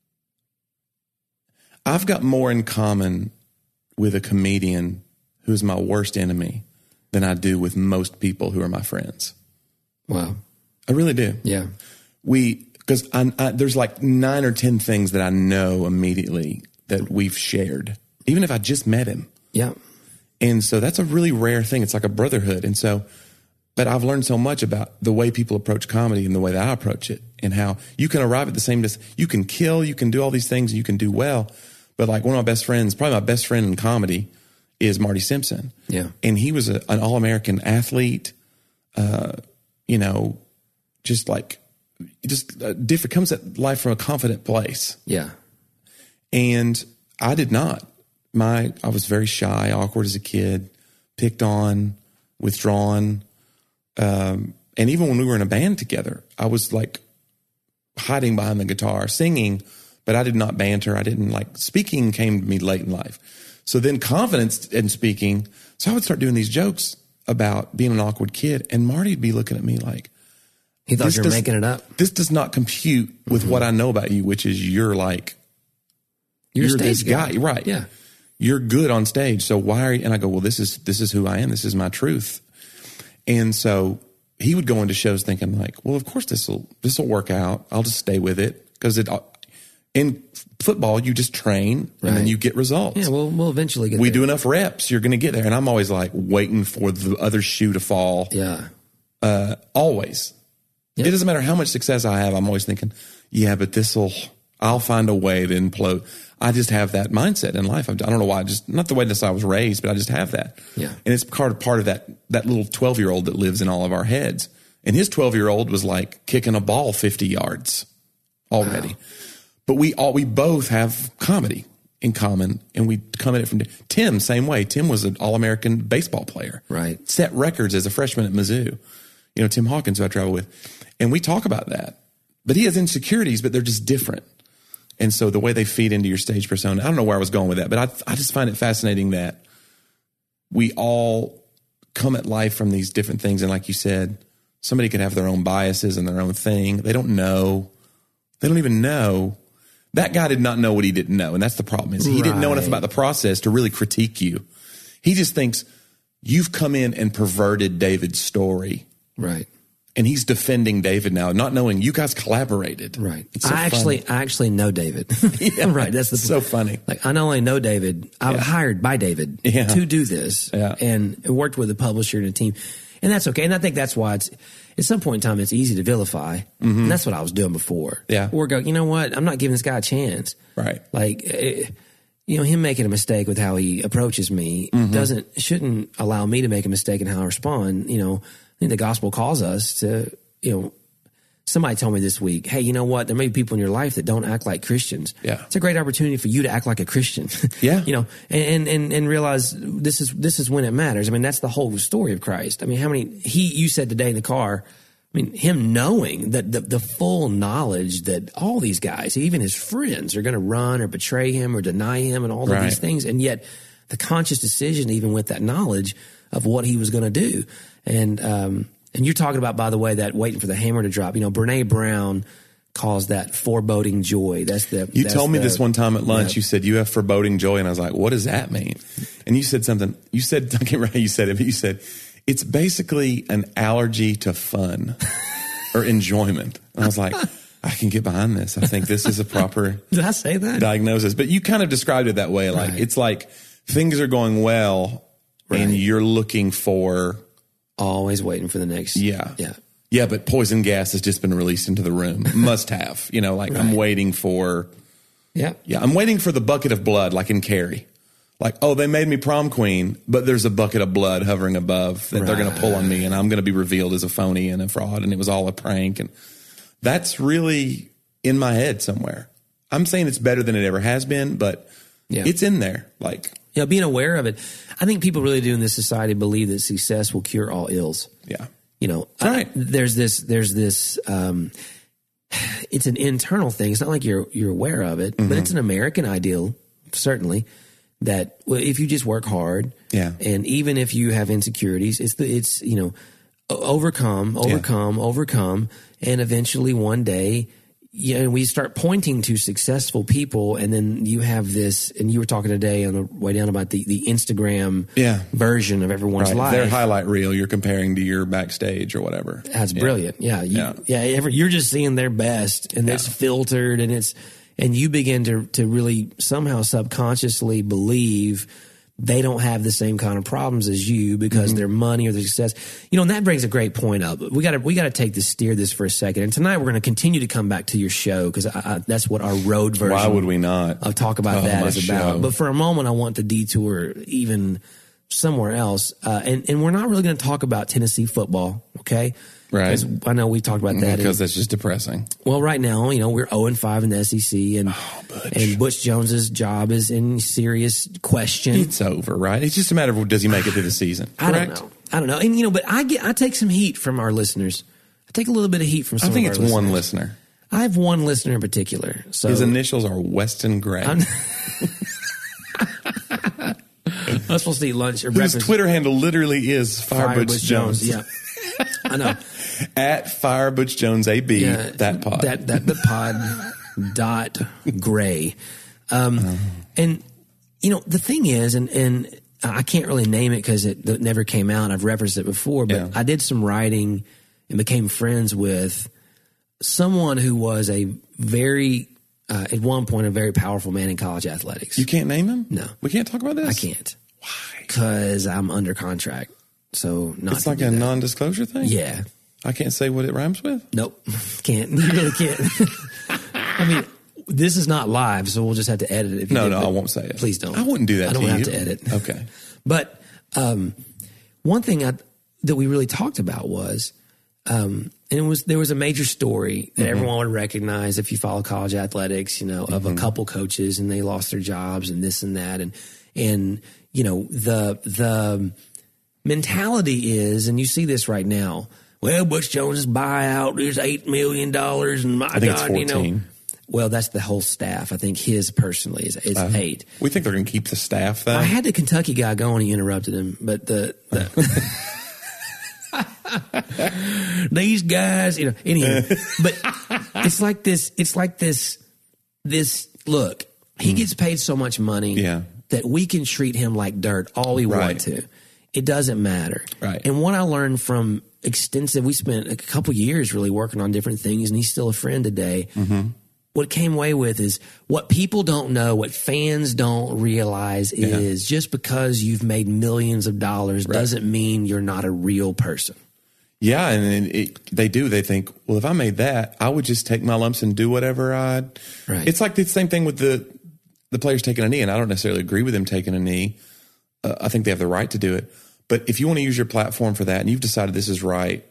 I've got more in common with a comedian who's my worst enemy than I do with most people who are my friends. Wow. I really do. Yeah. We, because I, I, there's like nine or ten things that I know immediately that we've shared, even if I just met him. Yeah. And so that's a really rare thing. It's like a brotherhood. And so, but I've learned so much about the way people approach comedy and the way that I approach it and how you can arrive at the same, you can kill, you can do all these things, you can do well. But like one of my best friends, probably my best friend in comedy is Marty Simpson. Yeah. And he was a, an all-American athlete, uh, you know, just like, just uh, different, comes at life from a confident place. Yeah. And I did not. My, I was very shy, awkward as a kid, picked on, withdrawn. Um, and even when we were in a band together, I was like hiding behind the guitar, singing, but I did not banter. I didn't like, speaking came to me late in life. So then confidence in speaking. So I would start doing these jokes about being an awkward kid. And Marty'd be looking at me like, he thought you were does, making it up. This does not compute with mm-hmm. what I know about you, which is you're like, you're, you're this guy. guy. Right. Yeah. You're good on stage. So why are you? And I go, well, this is, this is who I am. This is my truth. And so he would go into shows thinking like, well, of course this will, this will work out. I'll just stay with it. Cause it, in football, you just train right. and then you get results. Yeah. We'll, we'll eventually get we there. do enough reps. You're going to get there. And I'm always like waiting for the other shoe to fall. Yeah. Uh, always. Yep. It doesn't matter how much success I have. I'm always thinking, yeah, but this will, I'll find a way to implode. I just have that mindset in life. I don't know why. Just not the way that I was raised, but I just have that. Yeah. And it's part of part of that that little twelve year old that lives in all of our heads. And his twelve year old was like kicking a ball fifty yards already. Wow. But we all we both have comedy in common, and we come at it from Tim. Same way. Tim was an All American baseball player. Right. Set records as a freshman at Mizzou. You know, Tim Hawkins, who I travel with, and we talk about that. but he has insecurities, but they're just different. And so the way they feed into your stage persona, I don't know where I was going with that, but I, I just find it fascinating that we all come at life from these different things. And like you said, somebody could have their own biases and their own thing. They don't know. They don't even know. That guy did not know what he didn't know. And that's the problem is he right. didn't know enough about the process to really critique you. He just thinks you've come in and perverted David's story. Right. And he's defending David now, not knowing you guys collaborated. Right. It's so I actually, funny. I actually know David. Yeah, right. That's the so funny. Like I not only know David, I was yeah. hired by David yeah. to do this, yeah. and worked with a publisher and a team, and that's okay. And I think that's why it's at some point in time it's easy to vilify, mm-hmm. and that's what I was doing before. Yeah. Or go, you know what? I'm not giving this guy a chance. Right. Like. It, You know, him making a mistake with how he approaches me mm-hmm. doesn't shouldn't allow me to make a mistake in how I respond. You know, I think the gospel calls us to, you know, somebody told me this week, hey, you know what? There may be people in your life that don't act like Christians. Yeah. It's a great opportunity for you to act like a Christian. Yeah. You know, and, and, and realize this is, this is when it matters. I mean, that's the whole story of Christ. I mean, how many, he, you said today in the car, I mean, him knowing that the, the full knowledge that all these guys, even his friends, are going to run or betray him or deny him and all right. of these things. And yet the conscious decision, even with that knowledge of what he was going to do. And, um, and you're talking about, by the way, that waiting for the hammer to drop. You know, Brene Brown calls that foreboding joy. That's the. You that's told me the, this one time at lunch. Yeah. You said you have foreboding joy, and I was like, "What does that mean?" And you said something. You said, I can't remember how you said it, but you said it's basically an allergy to fun or enjoyment. And I was like, I can get behind this. I think this is a proper. Did I say that? Diagnosis? But you kind of described it that way. Like right. it's like things are going well, right. and you're looking for. Always waiting for the next. Yeah. Yeah. Yeah, but poison gas has just been released into the room. Must have. You know, like right. I'm waiting for. Yeah. Yeah. I'm waiting for the bucket of blood, like in Carrie. Like, oh, they made me prom queen, but there's a bucket of blood hovering above that right. they're going to pull on me, and I'm going to be revealed as a phony and a fraud, and it was all a prank. And that's really in my head somewhere. I'm saying it's better than it ever has been, but yeah. it's in there. Like. Yeah, being aware of it. I think people really do in this society believe that success will cure all ills. Yeah. You know, right. I, there's this, there's this, um, it's an internal thing. It's not like you're, you're aware of it, mm-hmm. but it's an American ideal, certainly, that well, if you just work hard yeah. and even if you have insecurities, it's the, it's, you know, overcome, overcome, yeah. overcome. And eventually one day, you know, we start pointing to successful people, and then you have this, and you were talking today on the way down about the, the Instagram yeah. version of everyone's right. life. Their highlight reel you're comparing to your backstage or whatever. That's yeah. brilliant. Yeah. You, yeah. yeah every, you're just seeing their best, and yeah. it's filtered, and it's, and you begin to, to really somehow subconsciously believe they don't have the same kind of problems as you because mm-hmm. their money or their success, you know, and that brings a great point up. We got to, we got to take this, steer this for a second. And tonight we're going to continue to come back to your show because that's what our road version. Why would we not? Of talk about oh, that is about. Show. But for a moment, I want to detour even somewhere else. Uh, and, and we're not really going to talk about Tennessee football. Okay. Right. I know we talked about that. Because that's just depressing. Well, right now, you know, we're oh and five in the S E C, and oh, Butch. and Butch Jones's job is in serious question. It's over, right? It's just a matter of does he make it through the season? I Correct? don't know. I don't know. And, you know, but I get, I take some heat from our listeners. I take a little bit of heat from some I think of our it's listeners. one listener. I have one listener in particular. So his initials are Weston Gray. I'm, I'm supposed to eat lunch or Whose breakfast. Twitter handle literally is Fire, Fire Butch Jones. Jones. Yeah, I know. At Fire Butch Jones A B, yeah, that pod. That, that, the pod dot gray. Um, oh. And, you know, the thing is, and, and I can't really name it because it, it never came out. I've referenced it before, but yeah. I did some writing and became friends with someone who was a very, uh, at one point, a very powerful man in college athletics. You can't name him? No. We can't talk about this? I can't. Why? Because I'm under contract. So not It's like a that. non-disclosure thing? Yeah. I can't say what it rhymes with? Nope. Can't. You really can't. I mean, this is not live, so we'll just have to edit it. If you no, did, no, I won't say it. Please don't. I wouldn't do that I don't to have you. to edit. Okay. But um, one thing I, that we really talked about was, um, and it was there was a major story that mm-hmm. everyone would recognize if you follow college athletics, you know, of mm-hmm. a couple coaches and they lost their jobs and this and that. And, and you know, the the mentality is, and you see this right now, well, Butch Jones's buyout is eight million dollars, and my I think God, it's fourteen. you know. Well, that's the whole staff. I think his personally is, is uh, eight. We think they're going to keep the staff, though. I had the Kentucky guy go and he interrupted him, but the, the these guys, you know, anyway. But it's like this. It's like this. This look. He mm. gets paid so much money yeah. that we can treat him like dirt all we right. want to. It doesn't matter. Right. And what I learned from extensive, we spent a couple years really working on different things, and he's still a friend today. Mm-hmm. What came away with is what people don't know, what fans don't realize yeah. is just because you've made millions of dollars right. doesn't mean you're not a real person. Yeah, and it, they do. They think, well, if I made that, I would just take my lumps and do whatever I. Right. It's like the same thing with the the players taking a knee, and I don't necessarily agree with them taking a knee. Uh, I think they have the right to do it. But if you want to use your platform for that, and you've decided this is right,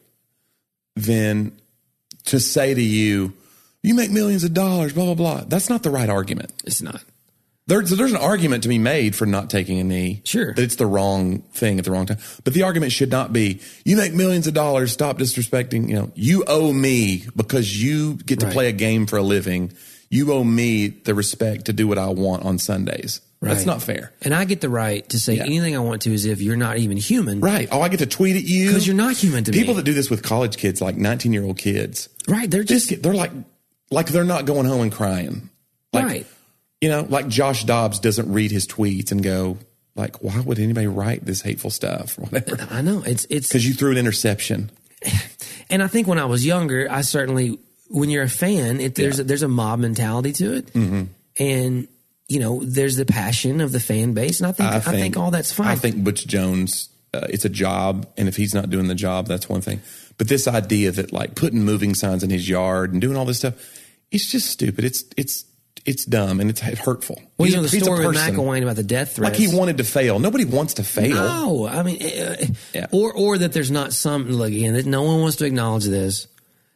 then to say to you, you make millions of dollars, blah, blah, blah. That's not the right argument. It's not. There's, there's an argument to be made for not taking a knee. Sure. That it's the wrong thing at the wrong time. But the argument should not be, you make millions of dollars, stop disrespecting, you know, you owe me because you get to right. play a game for a living. You owe me the respect to do what I want on Sundays. Right. That's not fair. And I get the right to say yeah. anything I want to as if you're not even human. Right. Oh, I get to tweet at you. Because you're not human to People me. People that do this with college kids, like nineteen-year-old kids. Right. They're just... This, they're like... Like they're not going home and crying. Like, right. You know, like Josh Dobbs doesn't read his tweets and go, like, why would anybody write this hateful stuff or whatever? I know. It's it's because you threw an interception. And I think when I was younger, I certainly, when you're a fan, it, there's, yeah. a, there's a mob mentality to it. Mm-hmm. And, you know, there's the passion of the fan base. And I think I think, I think all that's fine. I think Butch Jones, uh, it's a job. And if he's not doing the job, that's one thing. But this idea that like putting moving signs in his yard and doing all this stuff, it's just stupid. It's it's it's dumb and it's hurtful. Well, he's you know, a, the story with McElwain about the death threats. Like he wanted to fail. Nobody wants to fail. No, I mean, uh, yeah. or or that there's not some, look, again, that no one wants to acknowledge this,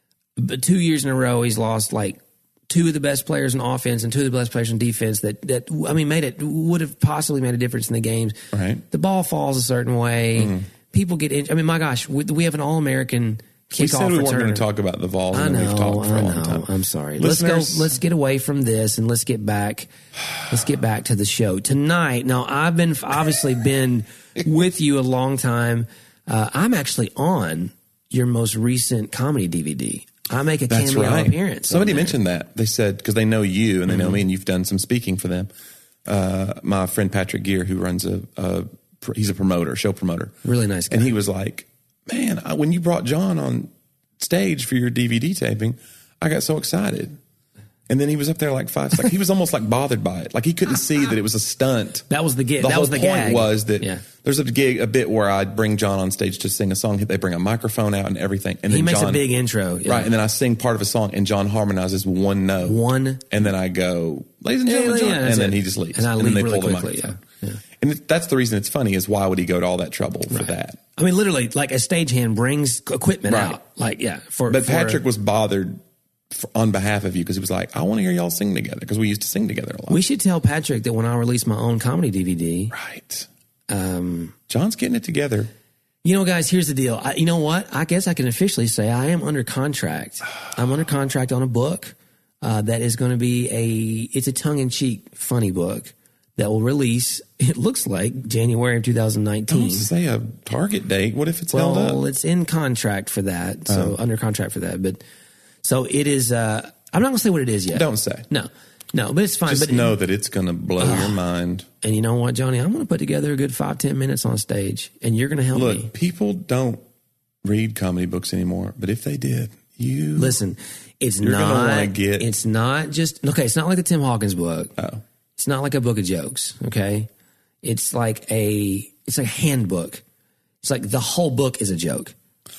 but two years in a row he's lost like two of the best players in offense and two of the best players in defense that, that I mean, made it, would have possibly made a difference in the games. Right. The ball falls a certain way. Mm. People get injured. I mean, my gosh, we, we have an All-American kickoff we said we returner. weren't going to talk about the Vols, and know, we've talked for I a know, long time. I'm sorry. Listeners, let's go. Let's get away from this and let's get back. Let's get back to the show tonight. Now, I've been obviously been with you a long time. Uh, I'm actually on your most recent comedy D V D. I make a That's cameo right. appearance. Somebody mentioned that. They said because they know you and they mm-hmm. know me, and you've done some speaking for them. Uh, my friend Patrick Gear, who runs a, a he's a promoter, show promoter, really nice guy, and he was like, man, I, when you brought John on stage for your D V D taping, I got so excited. And then he was up there like five seconds. He was almost like bothered by it. Like he couldn't see that it was a stunt. That was the gig. The that whole was the point gag. was that yeah. there's a gig, a bit where I bring John on stage to sing a song. They bring a microphone out and everything. And he then makes John, a big intro. Yeah. Right. And then I sing part of a song and John harmonizes one note. One. And then I go, ladies and gentlemen, yeah, John. Yeah, and then it. he just leaves. And I and leave then they really pull quickly. the microphone. Yeah. Yeah. And that's the reason it's funny is why would he go to all that trouble for right. that? I mean, literally, like a stagehand brings equipment right. out. Like, yeah. For, but for, Patrick was bothered for, on behalf of you because he was like, I want to hear y'all sing together because we used to sing together a lot. We should tell Patrick that when I release my own comedy D V D. Right. Um, John's getting it together. You know, guys, here's the deal. I, you know what? I guess I can officially say I am under contract. I'm under contract on a book uh, that is going to be a, it's a tongue-in-cheek funny book that will release, it looks like, January of two thousand nineteen. Don't say a target date. What if it's well, held up? Well, it's in contract for that, so oh. under contract for that. But so it is, uh, I'm not going to say what it is yet. Don't say. No. No, but it's fine. Just but know it, that it's going to blow uh, your mind. And you know what, Johnny? I'm going to put together a good five, ten minutes on stage, and you're going to help Look, me. Look, people don't read comedy books anymore, but if they did, you... Listen, it's you're not... You're going to get... It's not just... Okay, it's not like the Tim Hawkins book. Oh. It's not like a book of jokes, okay? It's like a... It's like a handbook. It's like the whole book is a joke.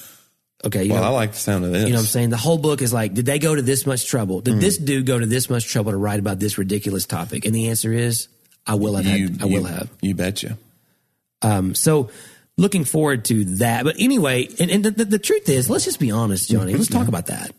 Okay, you well, know, I like the sound of this. You know what I'm saying? The whole book is like, did they go to this much trouble? Did mm. this dude go to this much trouble to write about this ridiculous topic? And the answer is, I will have. You, had, I will you, have. You betcha. Um, so, looking forward to that. But anyway, and, and the, the, the truth is, let's just be honest, Johnny. Let's talk about that.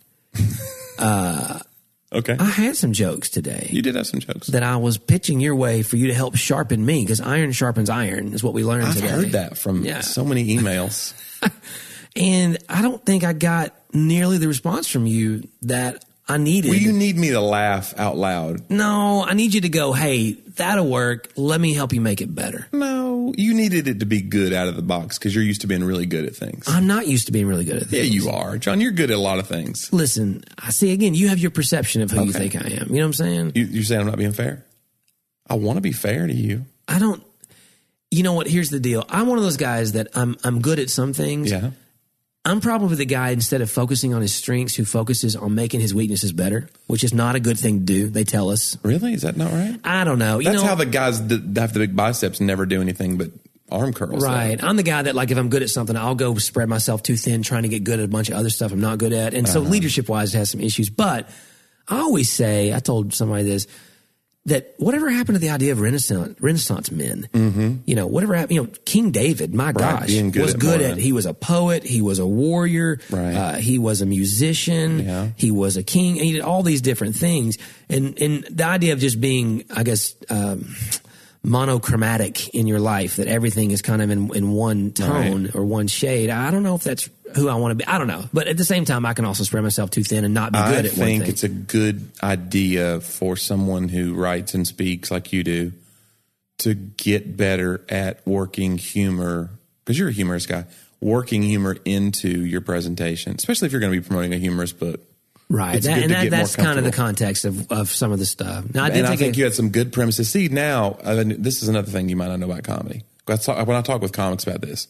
Uh, okay. I had some jokes today. You did have some jokes that I was pitching your way for you to help sharpen me, because iron sharpens iron is what we learned I've today. I've heard that from yeah. so many emails. And I don't think I got nearly the response from you that I needed. Well, you need me to laugh out loud. No, I need you to go, hey, that'll work. Let me help you make it better. No, you needed it to be good out of the box because you're used to being really good at things. I'm not used to being really good at things. Yeah, you are. John, you're good at a lot of things. Listen, I see, again, you have your perception of who Okay. you think I am. You know what I'm saying? You, you're saying I'm not being fair? I want to be fair to you. I don't, you know what? Here's the deal. I'm one of those guys that I'm I'm good at some things. Yeah. I'm probably the guy, instead of focusing on his strengths, who focuses on making his weaknesses better, which is not a good thing to do. They tell us. Really? Is that not right? I don't know. You That's know, how the guys that have the big biceps never do anything but arm curls. right. though. I'm the guy that, like, if I'm good at something, I'll go spread myself too thin trying to get good at a bunch of other stuff I'm not good at. And so Uh-huh. leadership-wise, it has some issues. But I always say, I told somebody this, that whatever happened to the idea of Renaissance Renaissance men, mm-hmm. you know, whatever happened, you know, King David, my gosh, being good was at good more at, than- he was a poet, he was a warrior, Right. uh, he was a musician, Yeah. he was a king, and he did all these different things. And, and the idea of just being, I guess, um, monochromatic in your life, that everything is kind of in, in one tone Right. or one shade. I don't know if that's who I want to be. I don't know. But at the same time, I can also spread myself too thin and not be good I at one think thing. it's a good idea for someone who writes and speaks like you do to get better at working humor, because you're a humorous guy, working humor into your presentation, especially if you're going to be promoting a humorous book. Right. It's That, good and to that, get more that's kind of the comfortable. context of, of some of the stuff. Now, I did And I take think a- you had some good premises. See, now, I mean, this is another thing you might not know about comedy. When I talk, when I talk with comics about this,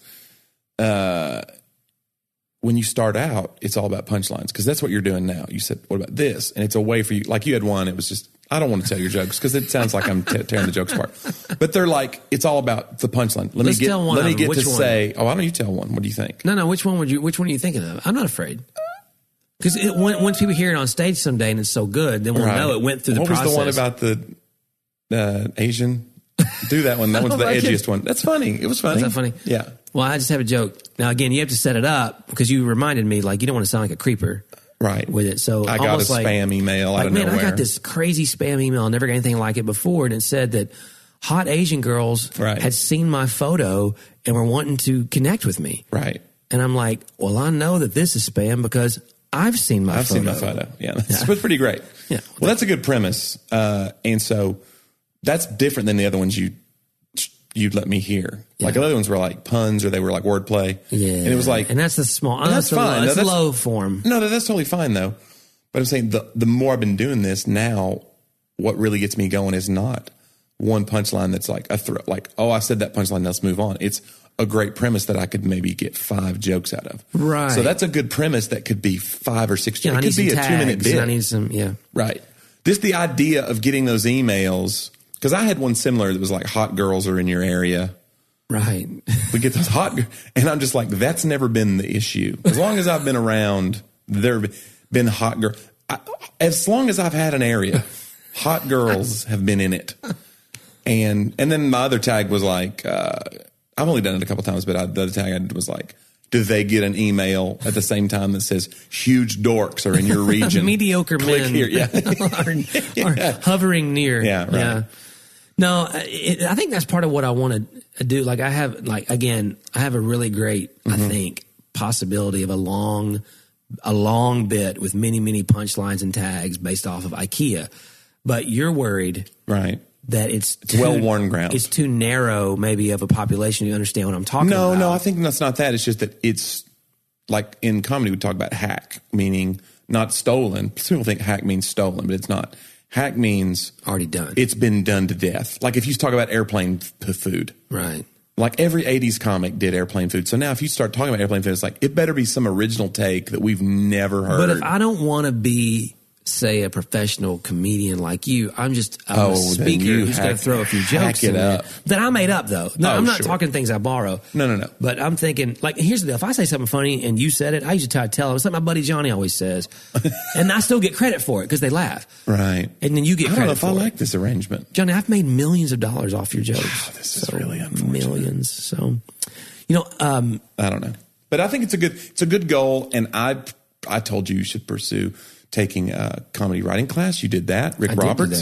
uh, when you start out, it's all about punchlines, because that's what you're doing now. You said, what about this? And it's a way for you, like you had one, it was just, I don't want to tell your jokes because it sounds like I'm t- tearing the jokes apart. But they're like, it's all about the punchline. Let Let's me get, tell one let me of them. get Which to one? say, oh, why don't you tell one? What do you think? No, no. Which one would you? Which one are you thinking of? I'm not afraid. Because when, once people hear it on stage someday and it's so good, then we'll Right. know it went through the what process. was the one about the uh, Asian? Do that one. That one's the like it. edgiest one. That's funny. It was funny. Is that funny? Yeah. Well, I just have a joke. Now, again, you have to set it up because you reminded me, like, you don't want to sound like a creeper Right. with it. So I got a almost like, spam email like, out of man, nowhere. I got this crazy spam email. I never got anything like it before. And it said that hot Asian girls Right. had seen my photo and were wanting to connect with me. Right. And I'm like, well, I know that this is spam because I've seen my I've photo. seen my photo. Yeah, that's yeah. pretty great. Yeah. Well, that's a good premise, uh, and so that's different than the other ones you you'd let me hear. Yeah. Like the other ones were like puns or they were like wordplay. Yeah, and it was like, and that's the small. and that's that's the fine. Low, that's No, that's- low form. no, no, that's totally fine though. But I'm saying the the more I've been doing this now, what really gets me going is not one punchline that's like a throw, like, oh, I said that punchline, let's move on. It's a great premise that I could maybe get five jokes out of. Right. So that's a good premise that could be five or six Yeah, jokes. I It need could some be a tags. two minute bit. I need some. Yeah. Right. This the idea of getting those emails, because I had one similar that was like hot girls are in your area. Right. We get those hot, gir- and I'm just like, that's never been the issue. As long as I've been around, there have been hot girls. As long as I've had an area, hot girls have been in it. And and then my other tag was like, uh, I've only done it a couple times, but I, the other tag I did was like, do they get an email at the same time that says huge dorks are in your region? Mediocre Click men here. Yeah. are, are Yeah. hovering near. Yeah, right. No, it, I think that's part of what I want to do. Like I have, like, again, I have a really great, Mm-hmm. I think, possibility of a long, a long bit with many, many punchlines and tags based off of IKEA. But you're worried Right. that it's, It's well-worn ground. It's too narrow, maybe, of a population to understand what I'm talking No, about. no, I think that's not that. It's just that it's like in comedy, we talk about hack, meaning not stolen. People think hack means stolen, but it's not. Hack means Already done. it's been done to death. Like if you talk about airplane f- food, Right. like every eighties comic did airplane food. So now if you start talking about airplane food, it's like, it better be some original take that we've never heard. But if I don't want to be, say, a professional comedian like you, I'm just I'm Oh, a then speaker you who's going hack- to throw a few hack jokes it in there up. that I made up, though. No, Oh, I'm not sure. talking things I borrow. No, no, no. But I'm thinking, like, here's the deal. If I say something funny and you said it, I usually try to tell them. It's like my buddy Johnny always says. And I still get credit for it because they laugh. Right. And then you get I don't credit know if for I it. like this arrangement. Johnny, I've made millions of dollars off your jokes. This is really unfortunate. Millions. So, you know, um, I don't know, but I think it's a good it's a good goal, and I I told you you should pursue taking a comedy writing class. You did that. Rick I did do Roberts, that.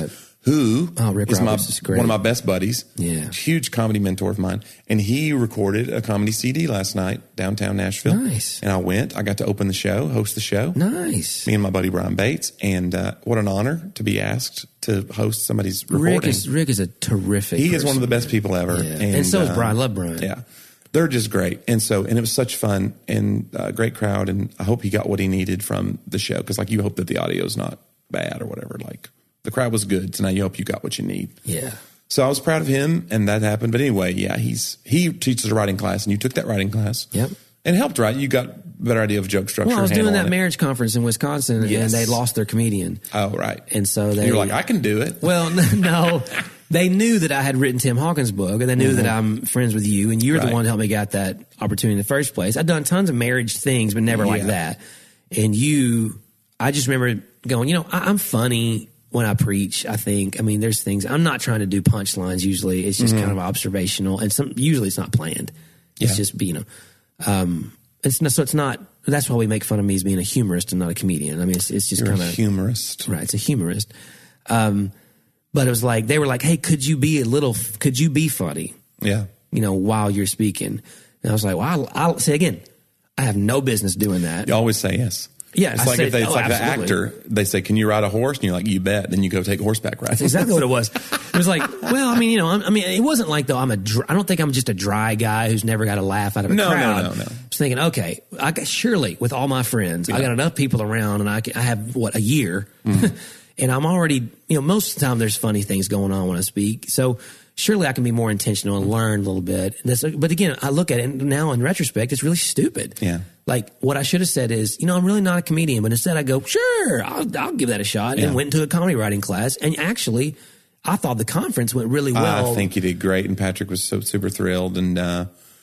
who oh, Rick is, my, Roberts is great. one of my best buddies. Yeah. Huge comedy mentor of mine. And he recorded a comedy C D last night downtown Nashville. Nice. And I went. I got to open the show, host the show. Nice. Me and my buddy Brian Bates. And uh, what an honor to be asked to host somebody's recording. Rick is, Rick is a terrific He person, is one of the best man. people ever. Yeah. And, and so is uh, Brian. I love Brian. Yeah. They're just great. And so, and it was such fun and a uh, great crowd. And I hope he got what he needed from the show. Because, like, you hope that the audio is not bad or whatever. Like, the crowd was good. So now you hope you got what you need. Yeah. So I was proud of him, and that happened. But anyway, yeah, he's he teaches a writing class, and you took that writing class. Yep. And it helped, right? You got a better idea of joke structure. Well, I was and doing that handling it. marriage conference in Wisconsin, Yes. and they lost their comedian. Oh, right. And so they And you're like, I can do it. Well, no, they knew that I had written Tim Hawkins' book, and they knew mm-hmm. that I'm friends with you, and you're right. the one that helped me get that opportunity in the first place. I'd done tons of marriage things, but never yeah. like that. And you, I just remember going, you know, I, I'm funny when I preach. I think, I mean, there's things I'm not trying to do punchlines. Usually, it's just mm-hmm. kind of observational, and some usually it's not planned. It's yeah. just you know, um, it's not, so it's not. That's why we make fun of me as being a humorist and not a comedian. I mean, it's, it's just kind of humorist, right? It's a humorist. Um, but it was like they were like, "Hey, could you be a little? Could you be funny? Yeah, you know, while you're speaking." And I was like, "Well, I'll, I'll say again, I have no business doing that." You always say yes. Yeah, it's I like said, if they, it's oh, like absolutely. the actor. They say, "Can you ride a horse?" And you're like, "You bet." Then you go take a horseback ride. That's exactly what it was. It was like, well, I mean, you know, I'm, I mean, it wasn't like though I'm a. Dr- I don't think I'm just a dry guy who's never got a laugh out of a no, crowd. No, no, no. I was thinking, okay, I got, surely with all my friends, yeah. I got enough people around, and I, can, I have what a year, mm. and I'm already, you know, most of the time there's funny things going on when I speak, so. Surely I can be more intentional and learn a little bit. And that's, but again, I look at it now in retrospect, it's really stupid. Yeah. Like what I should have said is, you know, I'm really not a comedian, but instead I go, sure, I'll, I'll give that a shot. Yeah. And went into a comedy writing class. And actually, I thought the conference went really well. I think you did great. And Patrick was so super thrilled. And uh,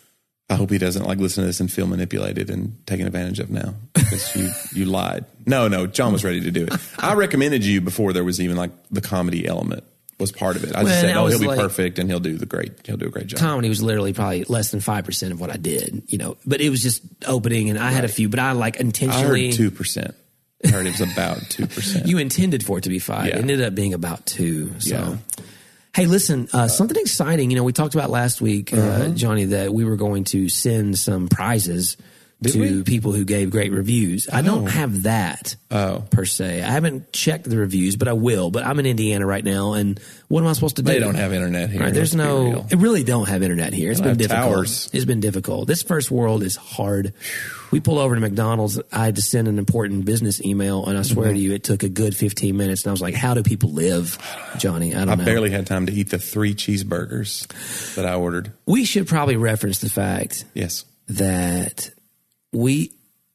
I hope he doesn't like listen to this and feel manipulated and taken advantage of now because you, you lied. No, no, John was ready to do it. I recommended you before there was even like the comedy element. Was part of it. I just well, said, "Oh, he'll be like, perfect, and he'll do the great. He'll do a great job." Comedy was literally probably less than five percent of what I did, you know. But it was just opening, and I right. had a few. But I like intentionally. I heard two percent. I heard it was about two percent. You intended for it to be five. Yeah. It ended up being about two. So, yeah. Hey, listen, uh, something exciting. You know, we talked about last week, uh, uh-huh. Johnny, that we were going to send some prizes. Did to we? People who gave great reviews. I don't oh. have that oh. per se. I haven't checked the reviews, but I will. But I'm in Indiana right now, and what am I supposed to do? They don't have internet here. Right, there's no. It really don't have internet here. It's been difficult. Towers. It's been difficult. This first world is hard. We pulled over to McDonald's. I had to send an important business email, and I swear mm-hmm. to you, it took a good fifteen minutes. And I was like, "How do people live, Johnny?" I don't I know. I barely had time to eat the three cheeseburgers that I ordered. We should probably reference the fact, yes, that we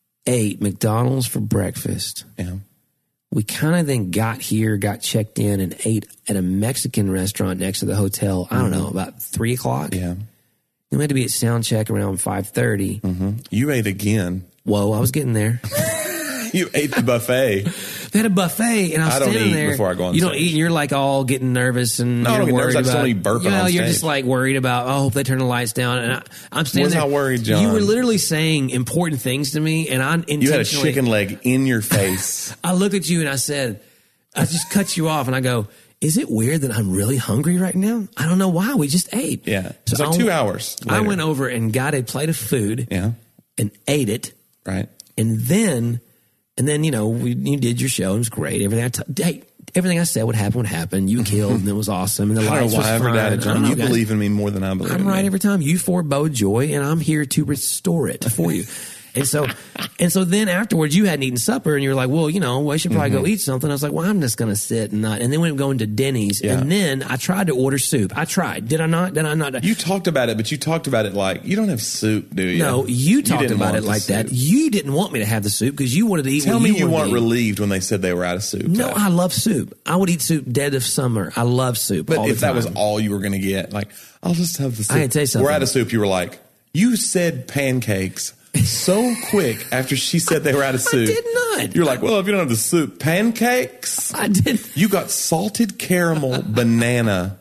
ate McDonald's for breakfast. Yeah. We kind of then got here, got checked in, and ate at a Mexican restaurant next to the hotel. I don't know, about three o'clock. Yeah. We had to be at sound check around five thirty. Mm-hmm. You ate again. Whoa, I was getting there. You ate the buffet. They had a buffet, and I was I don't standing eat there. Before I go on you stage. don't eat, and you're like all getting nervous and no, you're I don't get worried nervous. I just about. don't eat burping You know, on you're stage. just like worried about. Oh, I hope they turn the lights down. And I, I'm standing was there. I worried, John? You were literally saying important things to me, and I intentionally. You had a chicken leg in your face. I looked at you and I said, I just cut you off, and I go, "Is it weird that I'm really hungry right now? I don't know why. We just ate." Yeah, so it's like two hours. Later. I went over and got a plate of food. Yeah, and ate it. Right, and then. And then, you know, we, you did your show. It was great. Everything I, t- hey, everything I said would happen would happen. You killed, and it was awesome. And the lights was fine. I don't know why I ever doubted, John. You believe in me more than I believe I'm in right me. every time. You forebode joy, and I'm here to restore it for you. And so, and so then afterwards, you hadn't eaten supper, and you were like, "Well, you know, well, I should probably mm-hmm. go eat something." I was like, "Well, I'm just going to sit and not." And then we went going to Denny's, yeah. and then I tried to order soup. I tried. Did I not? Did I not? You talked about it, but you talked about it like you don't have soup, do you? No, you talked you about it like that. You didn't want me to have the soup because you wanted to eat. Tell what me you, you weren't to relieved when they said they were out of soup. No, though. I love soup. I would eat soup dead of summer. I love soup. But all if the that time. was all you were going to get, like I'll just have the soup. I can tell you something. We're out of soup. You were like, you said pancakes. So quick after she said they were out of soup. I did not. You're like, well, if you don't have the soup, pancakes. I did. You got salted caramel banana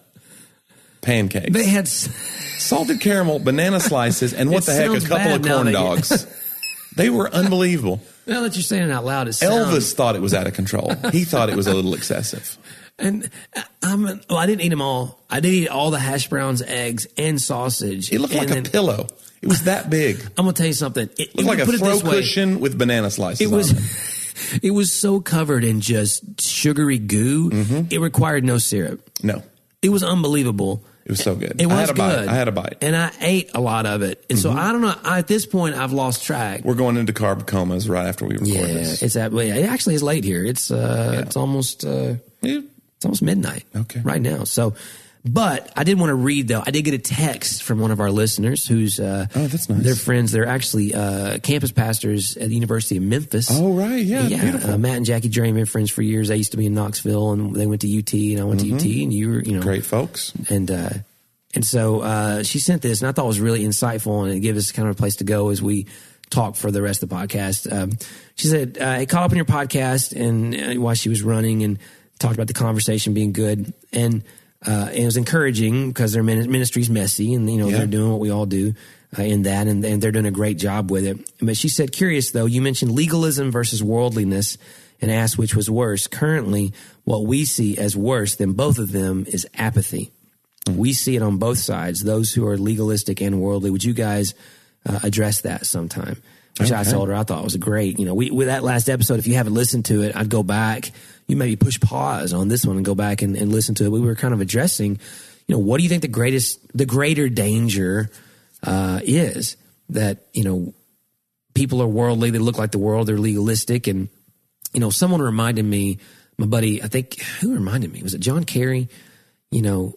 pancakes. They had salted caramel banana slices, and what it the heck, a couple of corn dogs. They were unbelievable. Now that you're saying it out loud, it Elvis sounds... thought it was out of control. He thought it was a little excessive. And I'm, well, I didn't eat them all. I did eat all the hash browns, eggs, and sausage. It looked and like then, a pillow. It was that big. I'm going to tell you something. It, It looked like a put it throw this way, cushion with banana slices It was, on it. it was so covered in just sugary goo. Mm-hmm. It required no syrup. No. It was unbelievable. It was so good. It was I had a good. bite. I had a bite. And I ate a lot of it. And mm-hmm. so I don't know. I, at this point, I've lost track. We're going into carb comas right after we record yeah, this. It's at, it actually is late here. It's uh, yeah. it's almost uh, yeah. it's almost midnight okay. right now. So, but I did want to read, though. I did get a text from one of our listeners who's uh, oh, that's nice. They're friends. They're actually uh, campus pastors at the University of Memphis. Oh, right. Yeah. Yeah. Beautiful. Uh, Matt and Jackie Jerry have been friends for years. They used to be in Knoxville, and they went to U T, and I went mm-hmm. to U T, and you were, you know, great folks. And uh, and so uh, she sent this, and I thought it was really insightful, and it gave us kind of a place to go as we talk for the rest of the podcast. Um, she said, uh, I caught up on your podcast and uh, while she was running and talked about the conversation being good. And, uh, and it was encouraging because their ministry's messy and, you know, yeah. they're doing what we all do uh, in that and, and they're doing a great job with it. But she said, curious though, you mentioned legalism versus worldliness and asked which was worse. Currently, what we see as worse than both of them is apathy. Mm. We see it on both sides, those who are legalistic and worldly. Would you guys Uh, address that sometime, which okay. I told her I thought was great. You know, we, with that last episode, if you haven't listened to it, I'd go back. You maybe push pause on this one and go back and, and listen to it. We were kind of addressing, you know, what do you think the greatest, the greater danger uh, is that, you know, people are worldly, they look like the world, they're legalistic. And, you know, someone reminded me, my buddy, I think, who reminded me? Was it John Kerry? You know,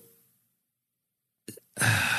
uh,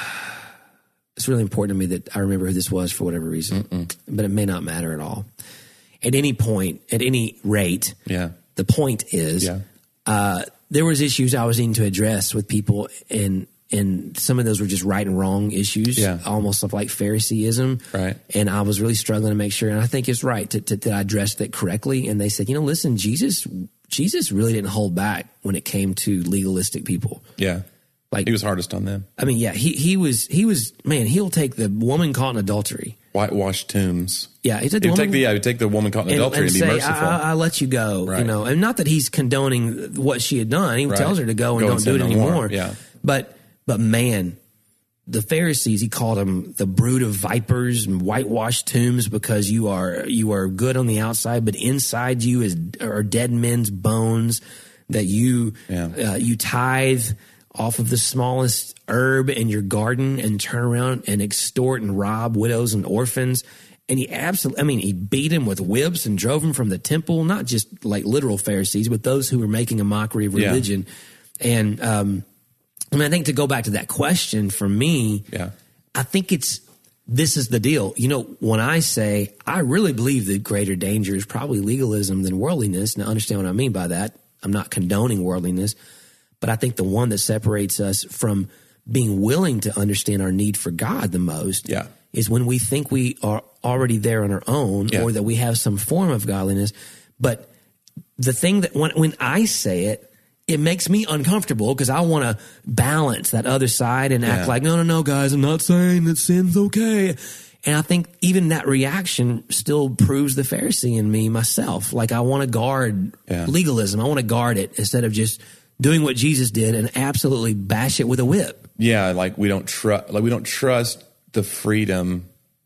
it's really important to me that I remember who this was for whatever reason, Mm-mm. but it may not matter at all. At any point, at any rate, yeah. the point is yeah. uh, there was issues I was needing to address with people, and and some of those were just right and wrong issues, yeah. almost stuff like Phariseeism. Right. And I was really struggling to make sure, and I think it's right to, to, that I addressed it correctly. And they said, you know, listen, Jesus, Jesus really didn't hold back when it came to legalistic people. Yeah. Like, he was hardest on them. I mean, yeah, he he was he was man. He'll take the woman caught in adultery, whitewashed tombs. Yeah, he took the woman, take the yeah, he take the woman caught in and, adultery and, and, and be say, merciful. I, I, I let you go, right. you know, and not that he's condoning what she had done. He right. tells her to go and go don't and do it no anymore. More. Yeah, but but man, the Pharisees, he called them the brood of vipers and whitewashed tombs because you are you are good on the outside, but inside you is are dead men's bones. That you yeah. uh, you tithe off of the smallest herb in your garden and turn around and extort and rob widows and orphans. And he absolutely, I mean, he beat him with whips and drove him from the temple, not just like literal Pharisees, but those who were making a mockery of religion. Yeah. And, um, I mean, I think to go back to that question for me, yeah. I think it's, this is the deal. You know, when I say, I really believe the greater danger is probably legalism than worldliness. Now, understand what I mean by that. I'm not condoning worldliness. But I think the one that separates us from being willing to understand our need for God the most yeah. is when we think we are already there on our own yeah. or that we have some form of godliness. But the thing that when, when I say it, it makes me uncomfortable because I want to balance that other side and yeah. act like, no, no, no, guys, I'm not saying that sin's okay. And I think even that reaction still proves the Pharisee in me myself. Like I want to guard yeah. legalism. I want to guard it instead of just doing what Jesus did and absolutely bash it with a whip. Yeah, like we don't trust. Like we don't trust the freedom.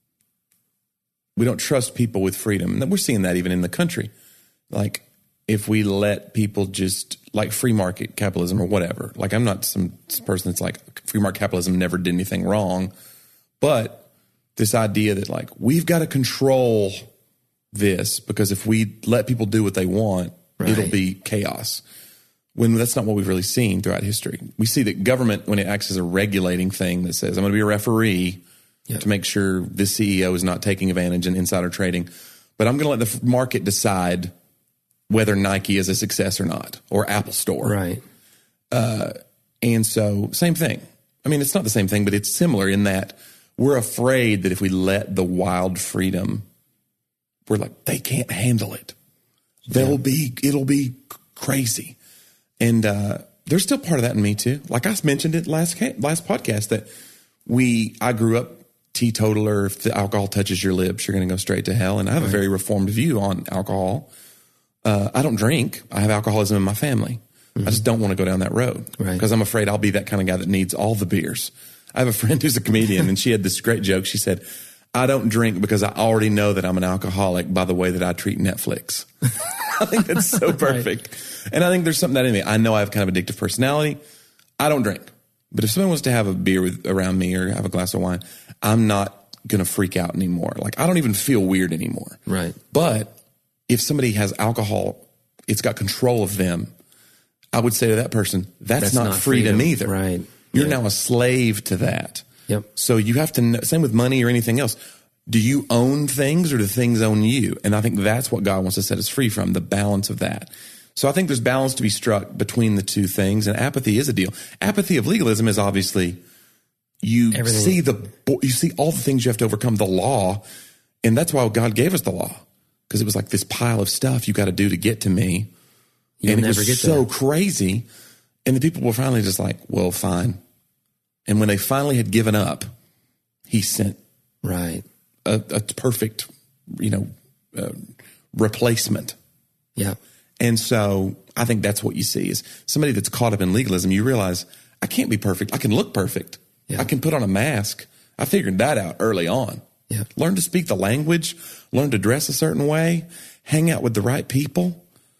We don't trust people with freedom. And we're seeing that even in the country. Like if we let people just like free market capitalism or whatever. Like I'm not some person that's like free market capitalism never did anything wrong, but this idea that like we've got to control this because if we let people do what they want, right. it'll be chaos. When that's not what we've really seen throughout history. We see that government, when it acts as a regulating thing that says, I'm going to be a referee yep. to make sure this C E O is not taking advantage in insider trading, but I'm going to let the market decide whether Nike is a success or not, or Apple Store. Right. Uh, and so, same thing. I mean, it's not the same thing, but it's similar in that we're afraid that if we let the wild freedom, we're like, they can't handle it. They'll yeah. be, it'll be crazy. And uh, there's still part of that in me too. Like I mentioned it last last podcast that we I grew up teetotaler. If the alcohol touches your lips, you're going to go straight to hell. And I have right. a very reformed view on alcohol. Uh, I don't drink. I have alcoholism in my family. Mm-hmm. I just don't want to go down that road right. because I'm afraid I'll be that kind of guy that needs all the beers. I have a friend who's a comedian, and she had this great joke. She said, I don't drink because I already know that I'm an alcoholic by the way that I treat Netflix. I think that's so perfect. Right. And I think there's something that in me. I know I have kind of addictive personality. I don't drink. But if someone wants to have a beer with, around me or have a glass of wine, I'm not going to freak out anymore. Like, I don't even feel weird anymore. Right. But if somebody has alcohol, it's got control of them, I would say to that person, that's, that's not, not freedom, freedom either. Right. You're yeah. now a slave to that. Yep. So you have to know, same with money or anything else. Do you own things or do things own you? And I think that's what God wants to set us free from, the balance of that. So I think there's balance to be struck between the two things, and apathy is a deal. Apathy of legalism is obviously you Everything. see the you see all the things you have to overcome, the law, and that's why God gave us the law, because it was like this pile of stuff you got to do to get to me, You'll and it was get so there. crazy. And the people were finally just like, well, fine. And when they finally had given up, He sent right a, a perfect, you know, uh, replacement. Yeah. And so I think that's what you see is somebody that's caught up in legalism. You realize I can't be perfect. I can look perfect. Yeah. I can put on a mask. I figured that out early on. Yeah. Learn to speak the language, learn to dress a certain way, hang out with the right people,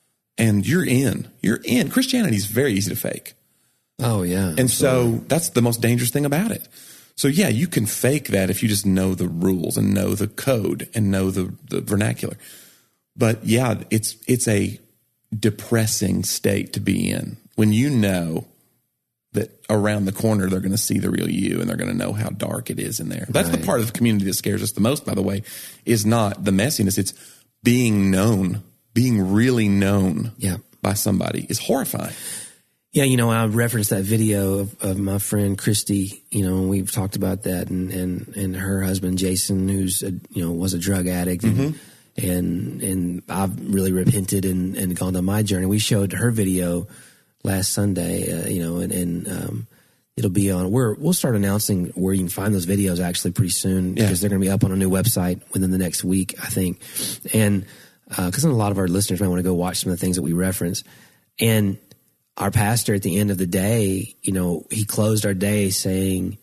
and you're in. You're in. Christianity is very easy to fake. Oh, yeah. And absolutely. So that's the most dangerous thing about it. So, yeah, you can fake that if you just know the rules and know the code and know the, the vernacular. But, yeah, it's it's a depressing state to be in when you know that around the corner they're going to see the real you and they're going to know how dark it is in there. That's right. The part of the community that scares us the most, by the way, is not the messiness. It's being known, being really known yeah. by somebody is horrifying. Yeah, you know, I referenced that video of, of my friend Christy. You know, we've talked about that, and and, and her husband Jason, who's a, you know was a drug addict, and mm-hmm. and, and I've really repented and, and gone on my journey. We showed her video last Sunday, uh, you know, and, and um, it'll be on. We're we'll start announcing where you can find those videos actually pretty soon because yeah. they're going to be up on a new website within the next week, I think, and because uh, a lot of our listeners might want to go watch some of the things that we reference, and. Our pastor at the end of the day, you know, he closed our day saying,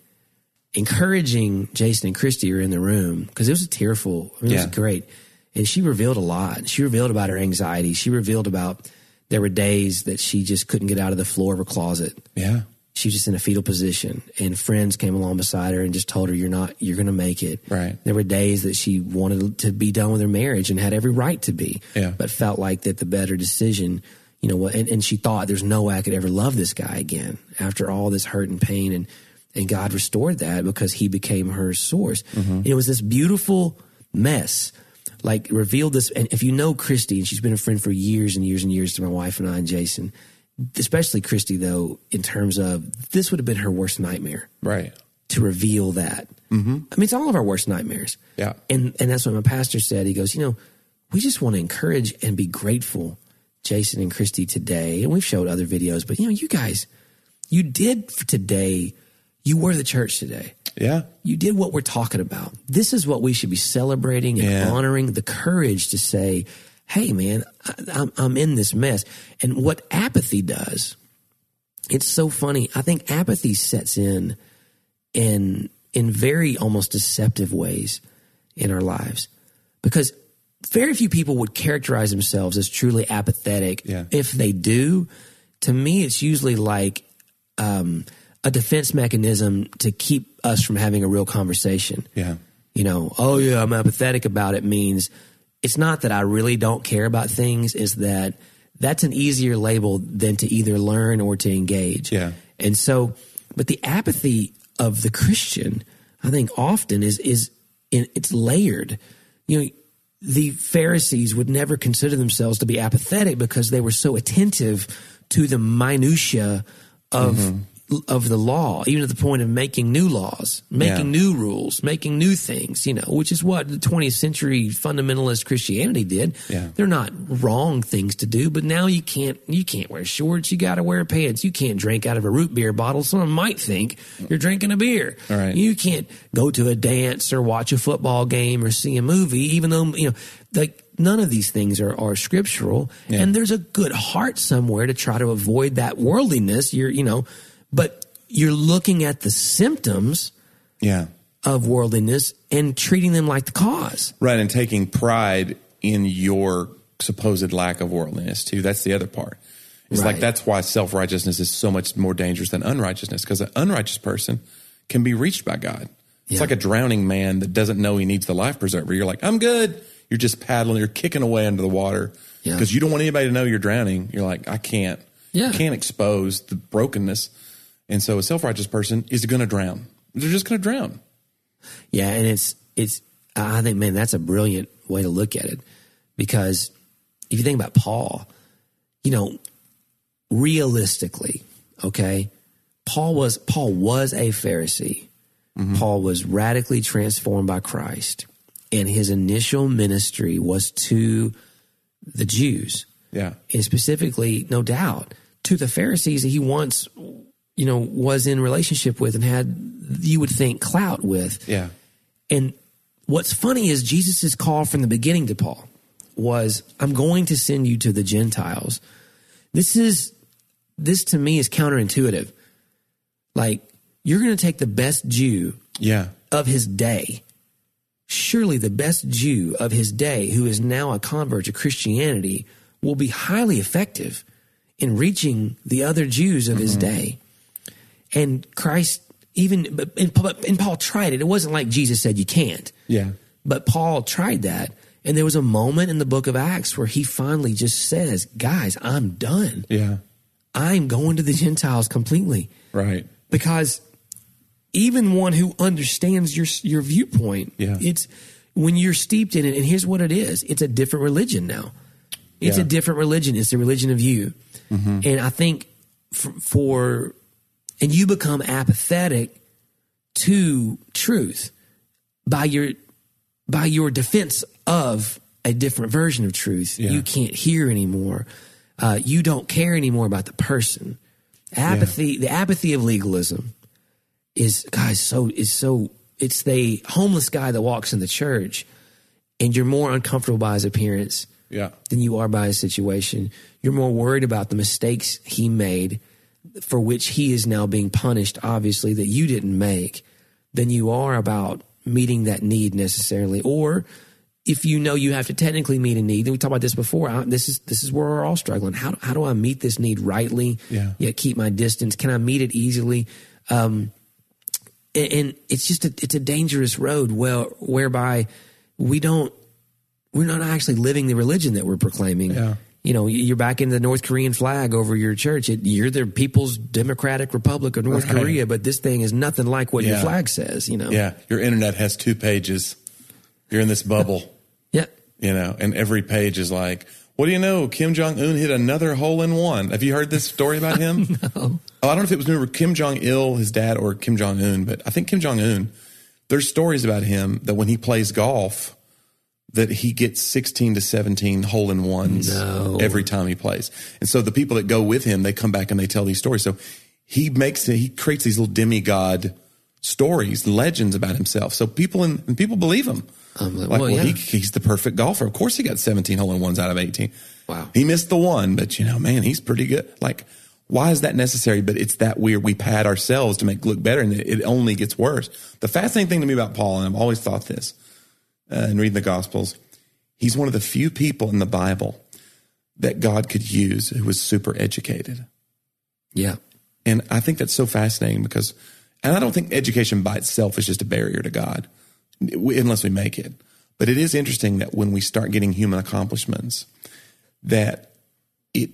encouraging Jason and Christy are in the room because it was a tearful, I mean, yeah. it was great. And she revealed a lot. She revealed about her anxiety. She revealed about there were days that she just couldn't get out of the floor of her closet. Yeah. She was just in a fetal position, and friends came along beside her and just told her, you're not, you're going to make it. Right. There were days that she wanted to be done with her marriage and had every right to be, yeah. but felt like that the better decision You know what? And, and she thought there's no way I could ever love this guy again after all this hurt and pain. And, and God restored that because he became her source. Mm-hmm. It was this beautiful mess, like revealed this. And if you know Christy, and she's been a friend for years and years and years to my wife and I and Jason, especially Christy, though, in terms of this would have been her worst nightmare. Right. To reveal that. Mm-hmm. I mean, it's all of our worst nightmares. Yeah. And, and that's what my pastor said. He goes, you know, we just want to encourage and be grateful Jason and Christy today, and we've showed other videos, but you know, you guys, you did for today, you were the church today. Yeah. You did what we're talking about. This is what we should be celebrating and yeah. honoring, the courage to say, hey man, I, I'm, I'm in this mess. And what apathy does, it's so funny. I think apathy sets in in, in very almost deceptive ways in our lives because very few people would characterize themselves as truly apathetic. Yeah. If they do, to me, it's usually like um, a defense mechanism to keep us from having a real conversation. Yeah. You know, oh yeah, I'm apathetic about it means it's not that I really don't care about things. Is that that's an easier label than to either learn or to engage. Yeah. And so, but the apathy of the Christian, I think often is, is in, it's layered. You know, the Pharisees would never consider themselves to be apathetic because they were so attentive to the minutia of mm-hmm. of the law, even to the point of making new laws, making yeah. new rules, making new things, you know, which is what the twentieth century fundamentalist Christianity did. Yeah. They're not wrong things to do, but now you can't you can't wear shorts, you got to wear pants. You can't drink out of a root beer bottle. Someone might think you're drinking a beer. All right. You can't go to a dance or watch a football game or see a movie, even though, you know, like none of these things are, are scriptural. Yeah. And there's a good heart somewhere to try to avoid that worldliness. You're, you know, but you're looking at the symptoms Yeah. of worldliness and treating them like the cause. Right. And taking pride in your supposed lack of worldliness too. That's the other part. It's Right. like, that's why self-righteousness is so much more dangerous than unrighteousness, because an unrighteous person can be reached by God. It's Yeah. like a drowning man that doesn't know he needs the life preserver. You're like, I'm good. You're just paddling. You're kicking away under the water Yeah. because you don't want anybody to know you're drowning. You're like, I can't. Yeah. Can't expose the brokenness. And so a self-righteous person is going to drown. They're just going to drown. Yeah, and it's it's. I think, man, that's a brilliant way to look at it, because if you think about Paul, you know, realistically, okay, Paul was Paul was a Pharisee. Mm-hmm. Paul was radically transformed by Christ, and his initial ministry was to the Jews. Yeah, and specifically, no doubt, to the Pharisees that he once, you know, was in relationship with and had, you would think, clout with. yeah, and what's funny is Jesus' call from the beginning to Paul was, I'm going to send you to the Gentiles. This is, this to me is counterintuitive. Like, you're going to take the best Jew yeah, of his day, surely the best Jew of his day, who is now a convert to Christianity, will be highly effective in reaching the other Jews of mm-hmm. his day. And Christ, even, but and, and Paul tried it. It wasn't like Jesus said, you can't. yeah, But Paul tried that. And there was a moment in the book of Acts where he finally just says, guys, I'm done. yeah, I'm going to the Gentiles completely. right, Because even one who understands your your viewpoint, yeah. it's when you're steeped in it, and here's what it is. It's a different religion now. It's Yeah. a different religion. It's the religion of you. Mm-hmm. And I think for, for, and you become apathetic to truth by your, by your defense of a different version of truth. Yeah. You can't hear anymore. Uh, you don't care anymore about the person. Apathy, yeah. The apathy of legalism is, guys, so, is so, it's the homeless guy that walks in the church and you're more uncomfortable by his appearance yeah. than you are by his situation. You're more worried about the mistakes he made, for which he is now being punished, obviously, that you didn't make, than you are about meeting that need necessarily. Or if you know you have to technically meet a need, and we talked about this before, I, this is this is where we're all struggling. How how do I meet this need rightly? Yeah. Yet keep my distance. Can I meet it easily? Um, and, and it's just a, it's a dangerous road. Well, whereby we don't we're not actually living the religion that we're proclaiming. Yeah. You know, you're back in the North Korean flag over your church. It, you're the People's Democratic Republic of North Right. Korea, but this thing is nothing like what Yeah. your flag says. You know. Yeah, your internet has two pages. You're in this bubble. Yeah. You know, and every page is like, what do you know? Kim Jong-un hit another hole in one. Have you heard this story about him? No. Oh, I don't know if it was remember Kim Jong-il, his dad, or Kim Jong-un, but I think Kim Jong-un, there's stories about him that when he plays golf, that he gets sixteen to seventeen hole in ones No. every time he plays. And so the people that go with him, they come back and they tell these stories. So he makes, he creates these little demigod stories, legends about himself. So people, in, and people believe him. Um, Like, well, well, yeah. he, he's the perfect golfer. Of course he got seventeen hole in ones out of eighteen. Wow. He missed the one, but you know, man, he's pretty good. Like, why is that necessary? But it's that weird. We pad ourselves to make look better, and it, it only gets worse. The fascinating thing to me about Paul, and I've always thought this, uh, in reading the Gospels, he's one of the few people in the Bible that God could use who was super educated. Yeah. And I think that's so fascinating because, and I don't think education by itself is just a barrier to God, unless we make it. But it is interesting that when we start getting human accomplishments, that it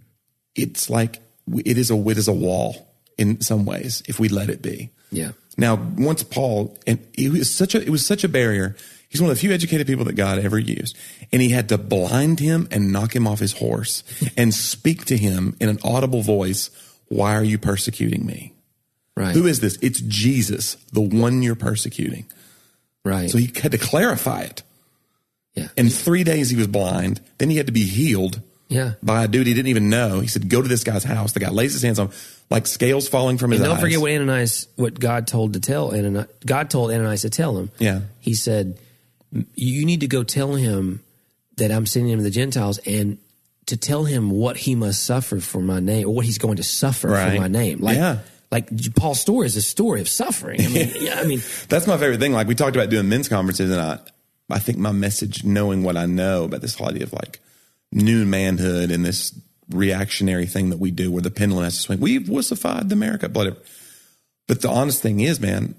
it's like it is a it is a wall in some ways if we let it be. Yeah. Now, once Paul, and it was such a it was such a barrier. He's one of the few educated people that God ever used, and he had to blind him and knock him off his horse and speak to him in an audible voice. Why are you persecuting me? Right. Who is this? It's Jesus, the one you're persecuting. Right. So he had to clarify it. yeah. In three days, he was blind. Then he had to be healed Yeah. by a dude he didn't even know. He said, go to this guy's house. The guy lays his hands on him, like scales falling from his And don't eyes. forget what Ananias, what God told to tell Ananias. God told Ananias to tell him. Yeah. He said, you need to go tell him that I'm sending him to the Gentiles and to tell him what he must suffer for my name, or what he's going to suffer Right. for my name. Like, Yeah. like Paul's story is a story of suffering. I mean, yeah, I mean, That's my favorite thing. Like we talked about doing men's conferences, and I, I think my message, knowing what I know about this whole idea of like new manhood and this reactionary thing that we do where the pendulum has to swing. We've wussified America, whatever. But the honest thing is, man,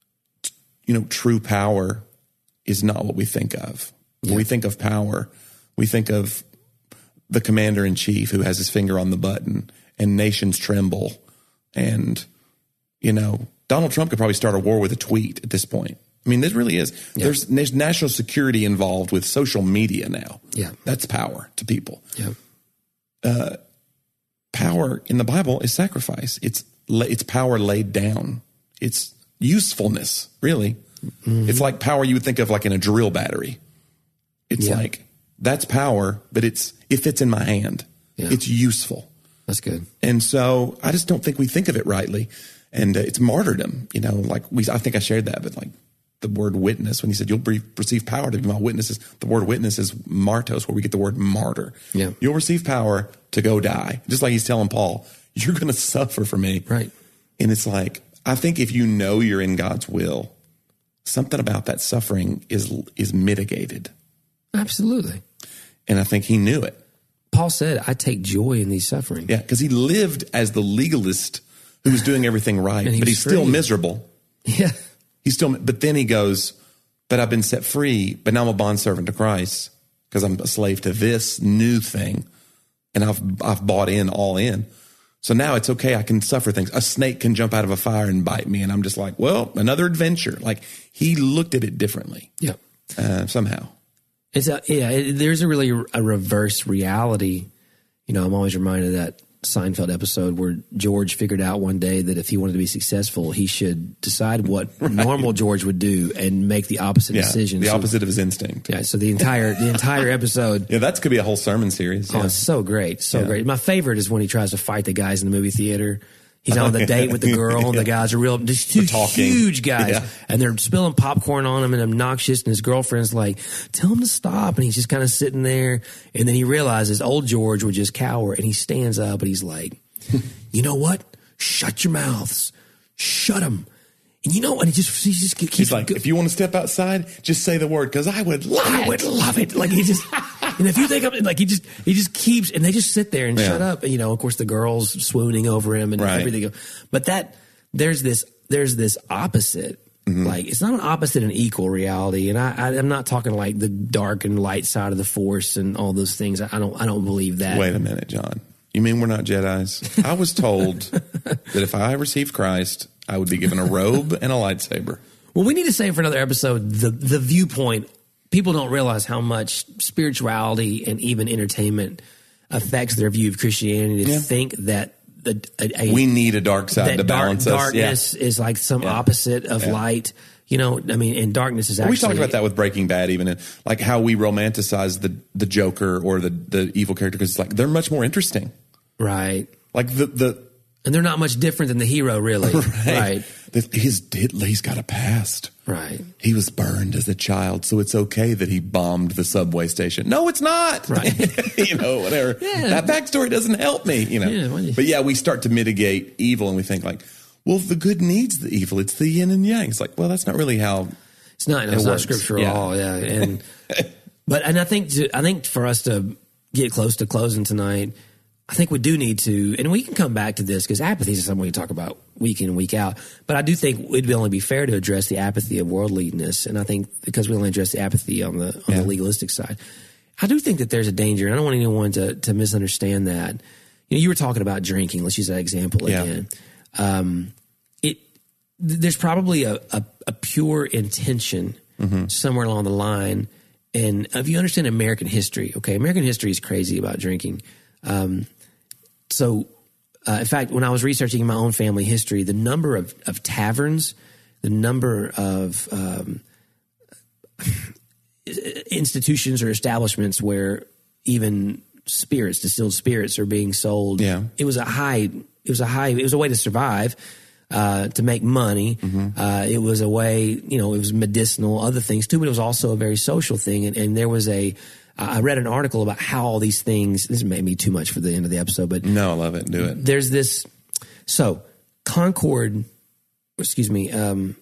you know, true power is not what we think of. When Yeah. we think of power, we think of the commander in chief who has his finger on the button and nations tremble. And, you know, Donald Trump could probably start a war with a tweet at this point. I mean, this really is. Yeah. There's, there's national security involved with social media now. Yeah. That's power to people. yeah, Power in the Bible is sacrifice. It's it's power laid down. It's usefulness, really. Mm-hmm. It's like power you would think of like in a drill battery. It's Yeah. like that's power, but it's it fits in my hand. Yeah. It's useful. that's good. And so I just don't think we think of it rightly. And uh, it's martyrdom, you know, like we, I think I shared that, but like the word witness, when he said, you'll be, receive power to be my witnesses, the word witness is martos, where we get the word martyr. Yeah. You'll receive power to go die. Just like he's telling Paul, you're going to suffer for me. Right. And it's like, I think if you know you're in God's will, something about that suffering is, is mitigated. Absolutely. And I think he knew it. Paul said, I take joy in these suffering. Yeah. Cause he lived as the legalist who was doing everything right, And he but was he's still free. miserable. Yeah. He's still, but then he goes, but I've been set free, but now I'm a bondservant to Christ because I'm a slave to this new thing. And I've, I've bought in all in. So now it's okay. I can suffer things. A snake can jump out of a fire and bite me. And I'm just like, well, another adventure. Like he looked at it differently, Yeah. uh, somehow. It's a, yeah, it, there's a really a reverse reality. You know, I'm always reminded of that Seinfeld episode where George figured out one day that if he wanted to be successful, he should decide what right. normal George would do and make the opposite yeah, decision. The so, opposite of his instinct. Yeah. So the entire the entire episode. Yeah, that could be a whole sermon series. Oh, Yeah. it's so great, so Yeah. great. My favorite is when he tries to fight the guys in the movie theater. He's on the date with the girl, and the guys are real, just two talking. huge guys, Yeah. and they're spilling popcorn on him and obnoxious. And his girlfriend's like, "Tell him to stop," and he's just kind of sitting there. And then he realizes old George would just cower, and he stands up and he's like, "You know what? Shut your mouths, shut them." And you know, and he just he just keeps He's like, go- if you want to step outside, just say the word because I would love I it. would love it. Like he just, and if you think of it, like he just, he just keeps, and they just sit there and Yeah. shut up. You know, of course, the girls swooning over him and Right. everything. But that there's this, there's this opposite. Mm-hmm. Like it's not an opposite and equal reality. And I, I, I'm not talking like the dark and light side of the force and all those things. I don't, I don't believe that. Wait a minute, John. You mean we're not Jedis? I was told that if I received Christ, I would be given a robe and a lightsaber. Well, we need to say for another episode the the viewpoint. People don't realize how much spirituality and even entertainment affects their view of Christianity. To Yeah. think that the a, a, We need a dark side that to dark, balance us. darkness is like some Yeah. opposite of Yeah. light. You know, I mean, and darkness is Well, actually. we talked about that with Breaking Bad, even in, like how we romanticize the the Joker or the the evil character because it's like they're much more interesting. Right, Like the the and they're not much different than the hero, really. right, right, The- his he's got a past. right. He was burned as a child, so it's okay that he bombed the subway station. No, it's not. Right. you know, whatever. Yeah. That backstory doesn't help me. You know. Yeah, why do you- but yeah, we start to mitigate evil, and we think like, well, the good needs the evil. It's the yin and yang. It's like, well, that's not really how. It's not. No, It it's not works. scriptural Yeah. at all. Yeah, and but and I think to, I think for us to get close to closing tonight, I think we do need to, and we can come back to this because apathy is something we talk about week in and week out. But I do think it'd only be fair to address the apathy of worldliness, and I think because we only address the apathy on the on Yeah. the legalistic side, I do think that there's a danger, and I don't want anyone to to misunderstand that. You know, you were talking about drinking. Let's use that example Yeah. again. Um, it there's probably a, a, a pure intention Mm-hmm. somewhere along the line. And if you understand American history, okay, American history is crazy about drinking. Um, so, uh, in fact, when I was researching my own family history, the number of, of taverns, the number of um, institutions or establishments where even spirits, distilled spirits, are being sold. Yeah. It was a high. It was a high. It was a way to survive. Uh, to make money. Mm-hmm. Uh, it was a way, you know, it was medicinal, other things too, but it was also a very social thing. And, and there was a, I read an article about how all these things, this may be too much for the end of the episode, but no, I love it. Do it. There's this, so Concord, excuse me, um,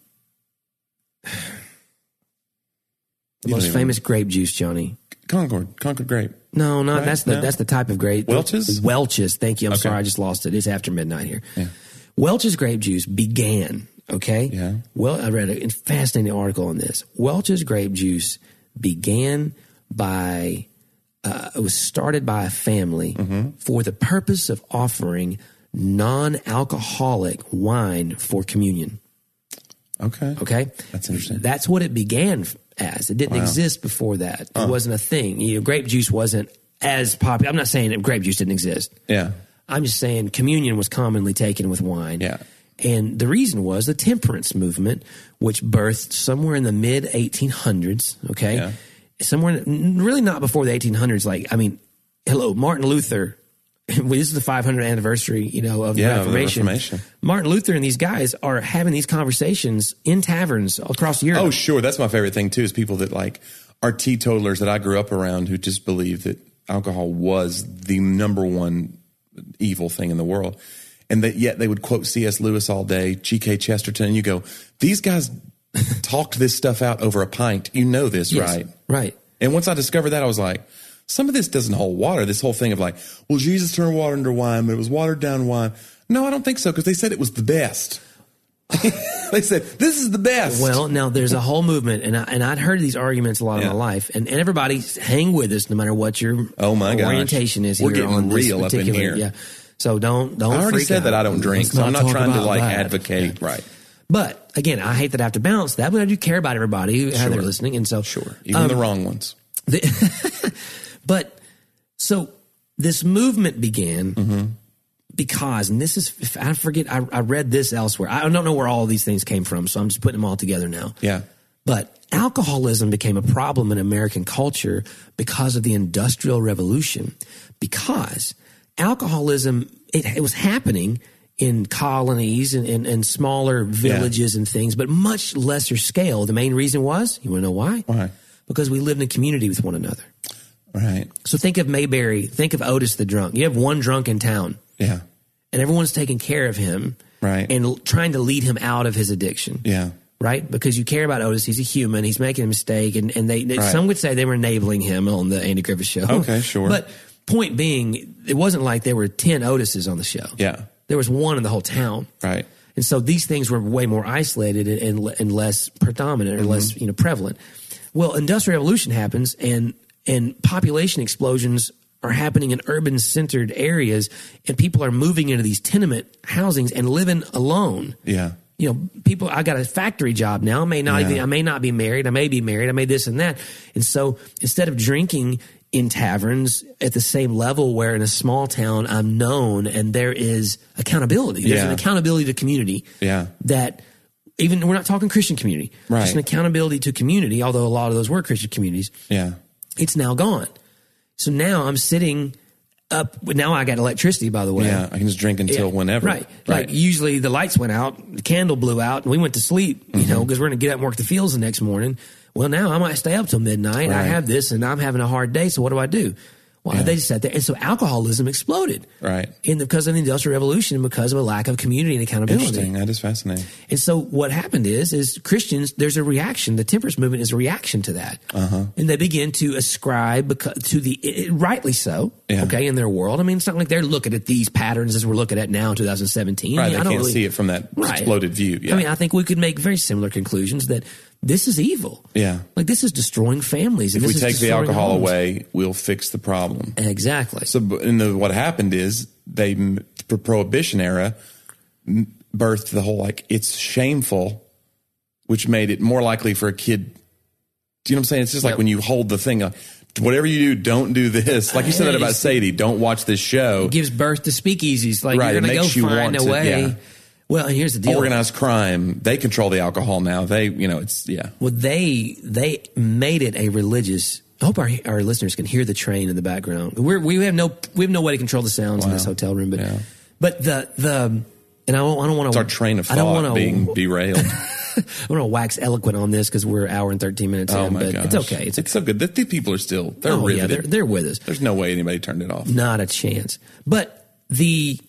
the most famous grape juice, Johnny. Concord, Concord grape. No, no, right? that's the no? that's the type of grape. Welch's? Welch's, thank you. I'm okay. sorry, I just lost it. It's after midnight here. Yeah. Welch's grape juice began, okay? Yeah. Well, I read a fascinating article on this. Welch's grape juice began by, uh, it was started by a family mm-hmm. for the purpose of offering non-alcoholic wine for communion. Okay. Okay? That's interesting. That's what it began as. It didn't wow. exist before that. It uh. wasn't a thing. You know, grape juice wasn't as popular. I'm not saying that grape juice didn't exist. Yeah. I'm just saying communion was commonly taken with wine. Yeah. And the reason was the temperance movement, which birthed somewhere in the mid eighteen hundreds, okay? Yeah. Somewhere, really not before the eighteen hundreds. Like, I mean, hello, Martin Luther. This is the five hundredth anniversary, you know, of the yeah, Reformation. the Reformation. Martin Luther and these guys are having these conversations in taverns across Europe. Oh, sure. That's my favorite thing, too, is people that, like, are teetotalers that I grew up around who just believe that alcohol was the number one evil thing in the world. And that yet they would quote C S Lewis all day, G K Chesterton, and you go, these guys talked this stuff out over a pint. You know this, yes, right? Right. And once I discovered that, I was like, some of this doesn't hold water. This whole thing of like, well, Jesus turned water into wine, but it was watered down wine. No, I don't think so, because they said it was the best. They said, this is the best. Well, now there's a whole movement, and, I, and I'd heard these arguments a lot yeah. in my life, and, and everybody hang with us no matter what your oh my orientation gosh. is We're here getting on real this up in particular. here. Yeah. So don't, don't I already freak said out. that I don't drink, Let's so I'm not trying to like that. advocate. Yeah. Right. But again, I hate that I have to balance that, but I do care about everybody who sure. they're listening. And so, sure. Even um, the wrong ones. The, but so this movement began mm-hmm. because, and this is, if I forget, I, I read this elsewhere. I don't know where all of these things came from, so I'm just putting them all together now. Yeah. But alcoholism became a problem in American culture because of the Industrial Revolution, because alcoholism, it, it was happening in colonies and, and, and smaller villages yeah. and things, but much lesser scale. The main reason was, you want to know why? Why? Because we lived in community with one another. Right. So think of Mayberry, think of Otis the drunk. You have one drunk in town. Yeah. And everyone's taking care of him. Right. And l- trying to lead him out of his addiction. Yeah. Right? Because you care about Otis. He's a human. He's making a mistake. And, and they, they right. some would say they were enabling him on the Andy Griffith Show. Okay, sure. But point being, it wasn't like there were ten Otises on the show. Yeah. There was one in the whole town. Right. And so these things were way more isolated and, and, and less predominant or mm-hmm. less, you know, prevalent. Well, Industrial Revolution happens and, and population explosions are happening in urban centered areas, and people are moving into these tenement housings and living alone. Yeah. You know, people, I got a factory job now. I may not yeah. even, I may not be married. I may be married. I may this and that. And so instead of drinking in taverns at the same level where in a small town I'm known and there is accountability, there's yeah. an accountability to community yeah. that even, we're not talking Christian community, right. just an accountability to community, although a lot of those were Christian communities. Yeah. It's now gone. So now I'm sitting up. Now I got electricity, by the way. Yeah, I can just drink until yeah, whenever. Right. right. Like usually the lights went out, the candle blew out, and we went to sleep, you mm-hmm. know, because we're going to get up and work the fields the next morning. Well, now I might stay up till midnight. Right. I have this, and I'm having a hard day, so what do I do? Well, yeah. they just sat there. And so alcoholism exploded. Right. In the, because of the Industrial Revolution and because of a lack of community and accountability. Interesting. That is fascinating. And so what happened is, is Christians, there's a reaction. The temperance movement is a reaction to that. Uh-huh. And they begin to ascribe to the, it, rightly so, yeah. okay, in their world. I mean, it's not like they're looking at these patterns as we're looking at now in two thousand seventeen. Right. I mean, they I don't can't really, see it from that right. exploded view. Yeah. I mean, I think we could make very similar conclusions that this is evil. Yeah. Like this is destroying families. If and we this take is the alcohol homes. away, we'll fix the problem. Exactly. So, and the, what happened is they, the Prohibition era, birthed the whole like it's shameful, which made it more likely for a kid. Do you know what I'm saying? It's just like yep. when you hold the thing, like, whatever you do, don't do this. Like you said that about Sadie, don't watch this show. It gives birth to speakeasies. Like right, you're going to go find a to, way. Yeah. Well, and here's the deal. Organized crime, they control the alcohol now. They, you know, it's, yeah. Well, they they made it a religious. I hope our our listeners can hear the train in the background. We're, we have no we have no way to control the sounds wow. in this hotel room, but yeah. but the the and I don't I don't want to. It's our train of I don't thought wanna, being derailed. going to wax eloquent on this because we're an hour and thirteen minutes Oh in, my but gosh. it's okay. It's, It's so good. The, the people are still, they're oh, yeah, riveted. they're, they're with us. There's no way anybody turned it off. Not a chance. But the,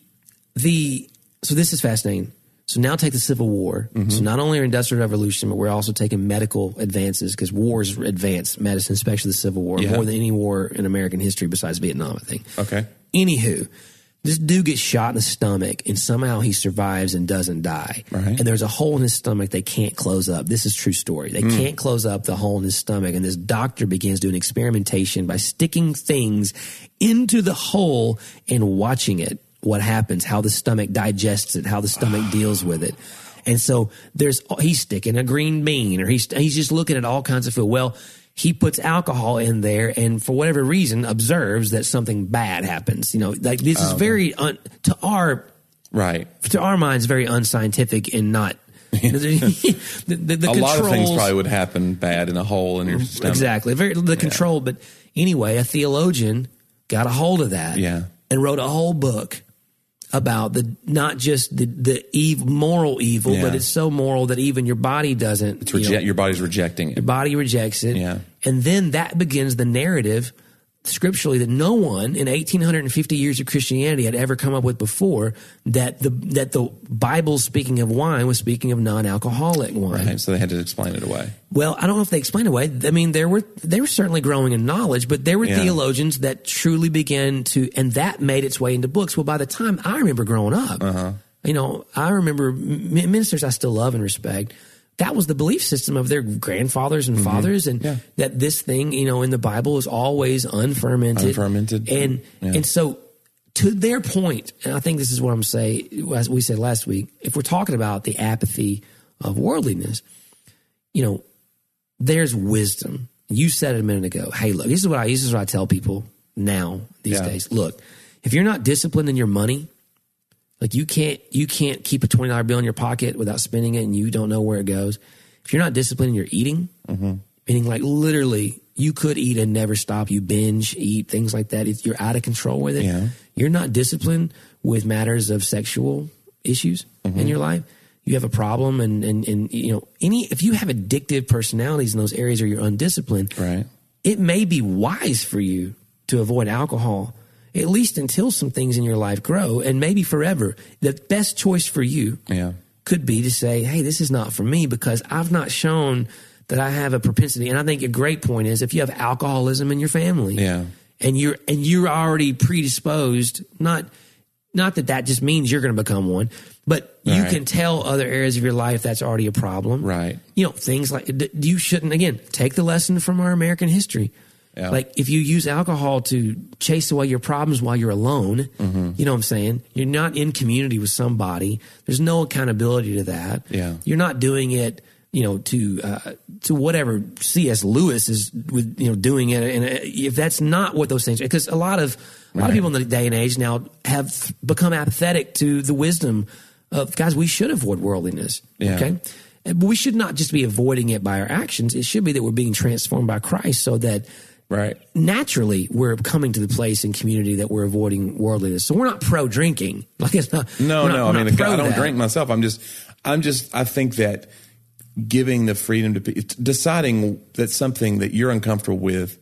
the, so this is fascinating. So now take the Civil War. Mm-hmm. So not only our Industrial Revolution, but we're also taking medical advances because wars advance medicine, especially the Civil War, Yeah. more than any war in American history besides Vietnam, I think. Okay. Anywho, this dude gets shot in the stomach and somehow he survives and doesn't die. Right. And there's a hole in his stomach they can't close up. This is true story. They mm. can't close up the hole in his stomach. And this doctor begins doing experimentation by sticking things into the hole and watching it. What happens, how the stomach digests it, how the stomach deals with it. And so there's, he's sticking a green bean or he's, he's just looking at all kinds of food. Well, he puts alcohol in there and for whatever reason observes that something bad happens. You know, like this is okay. very, un, to our, right. to our minds, very unscientific and not, the, the, the, the a lot of things controls- probably would happen bad in a hole in your stomach. Exactly. Very, the Yeah. control. But anyway, a theologian got a hold of that Yeah. and wrote a whole book about the not just the the evil, moral evil, Yeah. but it's so moral that even your body doesn't. It's you reject, know, your body's rejecting your it. body rejects it, Yeah. and then that begins the narrative scripturally that no one in eighteen fifty years of Christianity had ever come up with before. That the that the Bible, speaking of wine, was speaking of non-alcoholic wine. Right. So they had to explain it away. Well, I don't know if they explained it away. I mean, there were they were certainly growing in knowledge, but there were Yeah. theologians that truly began to, and that made its way into books. Well, by the time I remember growing up, Uh-huh. you know, I remember m- ministers I still love and respect. That was the belief system of their grandfathers and fathers, and Yeah. that this thing, you know, in the Bible is always unfermented. Unfermented. And Yeah. and so to their point, and I think this is what I'm saying, as we said last week, if we're talking about the apathy of worldliness, you know, there's wisdom. You said it a minute ago. Hey, look, this is what I this is what I tell people now these Yeah. days. Look, if you're not disciplined in your money, like you can't you can't keep a twenty dollar bill in your pocket without spending it and you don't know where it goes. If you're not disciplined in your eating, mm-hmm. meaning like literally you could eat and never stop, you binge eat, things like that. If you're out of control with it, Yeah. you're not disciplined with matters of sexual issues mm-hmm. in your life. You have a problem and, and, and, you know, any, if you have addictive personalities in those areas or you're undisciplined, Right. it may be wise for you to avoid alcohol, at least until some things in your life grow and maybe forever. The best choice for you Yeah. could be to say, hey, this is not for me because I've not shown that I have a propensity. And I think a great point is if you have alcoholism in your family Yeah. and you're, and you're already predisposed, not, not that that just means you're going to become one, but you Right. can tell other areas of your life that's already a problem. Right. You know, things like d- you shouldn't, again, take the lesson from our American history. Yeah. Like if you use alcohol to chase away your problems while you're alone, Mm-hmm. you know what I'm saying? You're not in community with somebody. There's no accountability to that. Yeah. You're not doing it, you know, to uh, to whatever C S Lewis is with, you know, doing it. And if that's not what those things are, because a lot of a lot Right. of people in the day and age now have become apathetic to the wisdom of guys. We should avoid worldliness. Yeah. Okay. But we should not just be avoiding it by our actions. It should be that we're being transformed by Christ so that Right. naturally we're coming to the place in community that we're avoiding worldliness. So we're not pro drinking. Like it's not. No, we're not- no. we're I mean, not pro I don't that. drink myself. I'm just, I'm just, I think that giving the freedom to be, deciding that something that you're uncomfortable with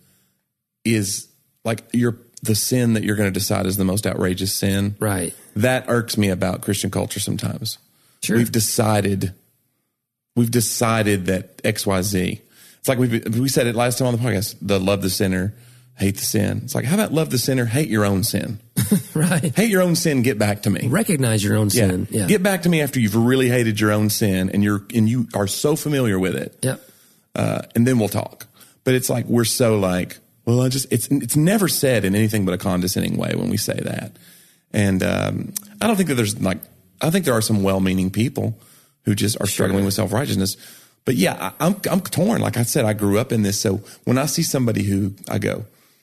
is like you're, the sin that you're going to decide is the most outrageous sin. Right. That irks me about Christian culture sometimes. Sure. We've decided, we've decided that X, Y, Z. It's like we we said it last time on the podcast, the love the sinner, hate the sin. It's like, how about love the sinner, hate your own sin? Right. Hate your own sin, get back to me. Recognize your own Yeah. sin. Yeah. Get back to me after you've really hated your own sin and you're and you are so familiar with it. Yep. Uh, and then we'll talk. But it's like we're so like, well, I just it's it's never said in anything but a condescending way when we say that. And um, I don't think that there's like I think there are some well-meaning people who just are struggling with self-righteousness. But yeah, I, I'm I'm torn. Like I said, I grew up in this. So when I see somebody who I go,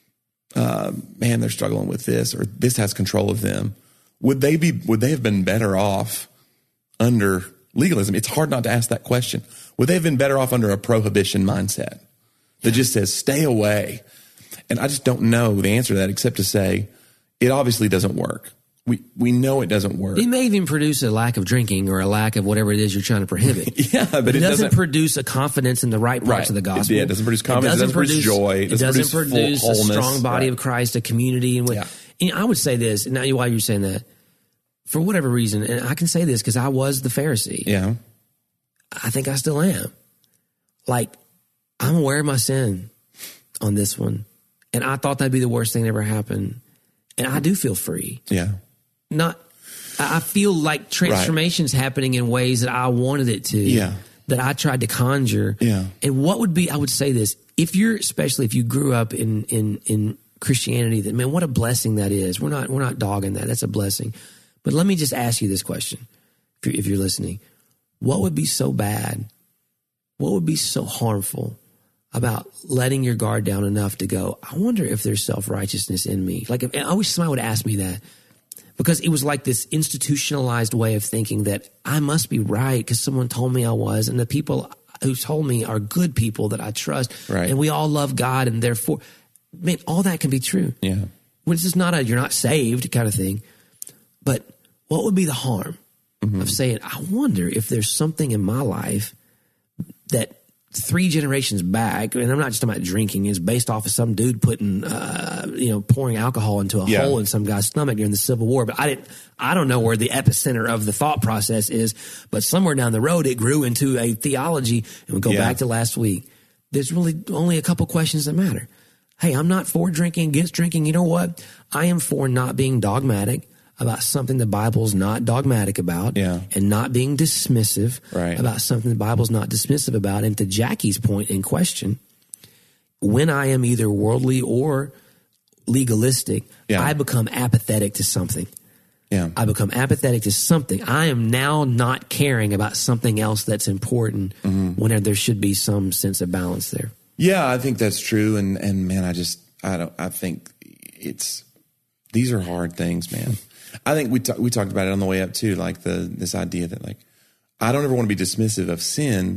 uh, man, they're struggling with this, or this has control of them, would they be? Would they have been better off under legalism? It's hard not to ask that question. Would they have been better off under a prohibition mindset that just says stay away? And I just don't know the answer to that, except to say it obviously doesn't work. We we know it doesn't work. It may even produce a lack of drinking or a lack of whatever it is you're trying to prohibit. yeah, but, but it, it doesn't, doesn't produce a confidence in the right parts right. of the gospel. It, yeah, it doesn't produce confidence. It doesn't, it doesn't produce joy. It doesn't, it doesn't produce, produce a strong body right. of Christ, a community. And, with, yeah. and I would say this, and now while you're saying that, for whatever reason, and I can say this because I was the Pharisee. Yeah. I think I still am. Like, I'm aware of my sin on this one. And I thought that'd be the worst thing that ever happened. And I do feel free. Yeah. Not, I feel like transformation's right. happening in ways that I wanted it to. Yeah. That I tried to conjure. Yeah. And what would be, I would say this, if you're, especially if you grew up in, in, in Christianity, that, man, what a blessing that is. We're not, we're not dogging that. That's a blessing. But let me just ask you this question. If you're, if you're listening, what would be so bad? What would be so harmful about letting your guard down enough to go, I wonder if there's self-righteousness in me? Like, if, I wish somebody would ask me that, because it was like this institutionalized way of thinking that I must be right because someone told me I was, and the people who told me are good people that I trust, right. and we all love God, and therefore, man, all that can be true. Yeah. When it's just not a you're not saved kind of thing. But what would be the harm mm-hmm. of saying, I wonder if there's something in my life that three generations back, and I'm not just talking about drinking, is based off of some dude putting, uh, you know, pouring alcohol into a yeah. hole in some guy's stomach during the Civil War. But I didn't, I don't know where the epicenter of the thought process is, but somewhere down the road, it grew into a theology. And we go yeah. back to last week. There's really only a couple questions that matter. Hey, I'm not for drinking, against drinking. You know what? I am for not being dogmatic about something the Bible's not dogmatic about, yeah. and not being dismissive right. about something the Bible's not dismissive about. And to Jackie's point in question, when I am either worldly or legalistic, yeah. I become apathetic to something. Yeah. I become apathetic to something. I am now not caring about something else that's important mm-hmm. whenever there should be some sense of balance there. Yeah, I think that's true. And, and man, I just, I don't, I think it's, these are hard things, man. I think we ta- we talked about it on the way up too, like the this idea that like I don't ever want to be dismissive of sin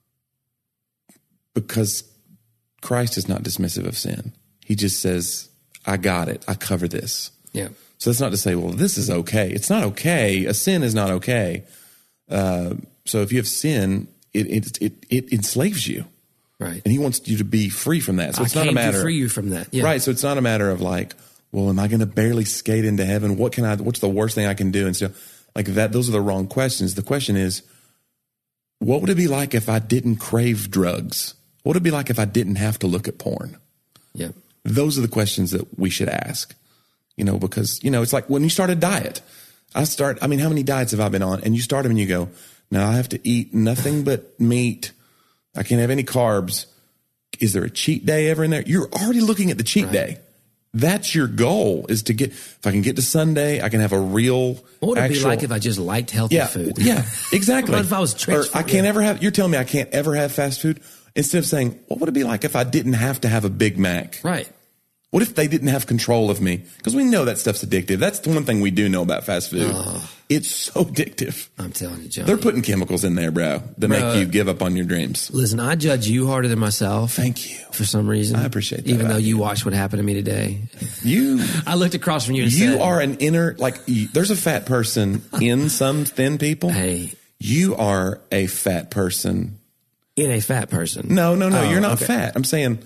because Christ is not dismissive of sin. He just says, "I got it. I cover this." Yeah. So that's not to say, well, this is okay. It's not okay. A sin is not okay. Uh, so if you have sin, it it it, it enslaves you, right? And He wants you to be free from that. So it's I not came a matter to free you from that, yeah. right? So it's not a matter of like, well, am I going to barely skate into heaven? What can I, what's the worst thing I can do? And so like that, those are the wrong questions. The question is, what would it be like if I didn't crave drugs? What would it be like if I didn't have to look at porn? Yeah. Those are the questions that we should ask, you know, because, you know, it's like when you start a diet, I start, I mean, how many diets have I been on? And you start them and you go, now I have to eat nothing but meat. I can't have any carbs. Is there a cheat day ever in there? You're already looking at the cheat right. day. That's your goal, is to get, if I can get to Sunday, I can have a real, what would it actual, be like if I just liked healthy yeah, food? Yeah, exactly. What if I was or I can't yeah. ever have, you're telling me I can't ever have fast food? Instead of saying, what would it be like if I didn't have to have a Big Mac? Right. What if they didn't have control of me? Because we know that stuff's addictive. That's the one thing we do know about fast food. Oh, it's so addictive. I'm telling you, John. They're putting chemicals in there, bro, that bro, make you give up on your dreams. Listen, I judge you harder than myself. Thank you. For some reason. I appreciate that. Even though you watched what happened to me today. You. I looked across from you and you said. You are an inner, like, you, there's a fat person in some thin people. Hey. You are a fat person. In a fat person. No, no, no. Oh, you're not okay. fat. I'm saying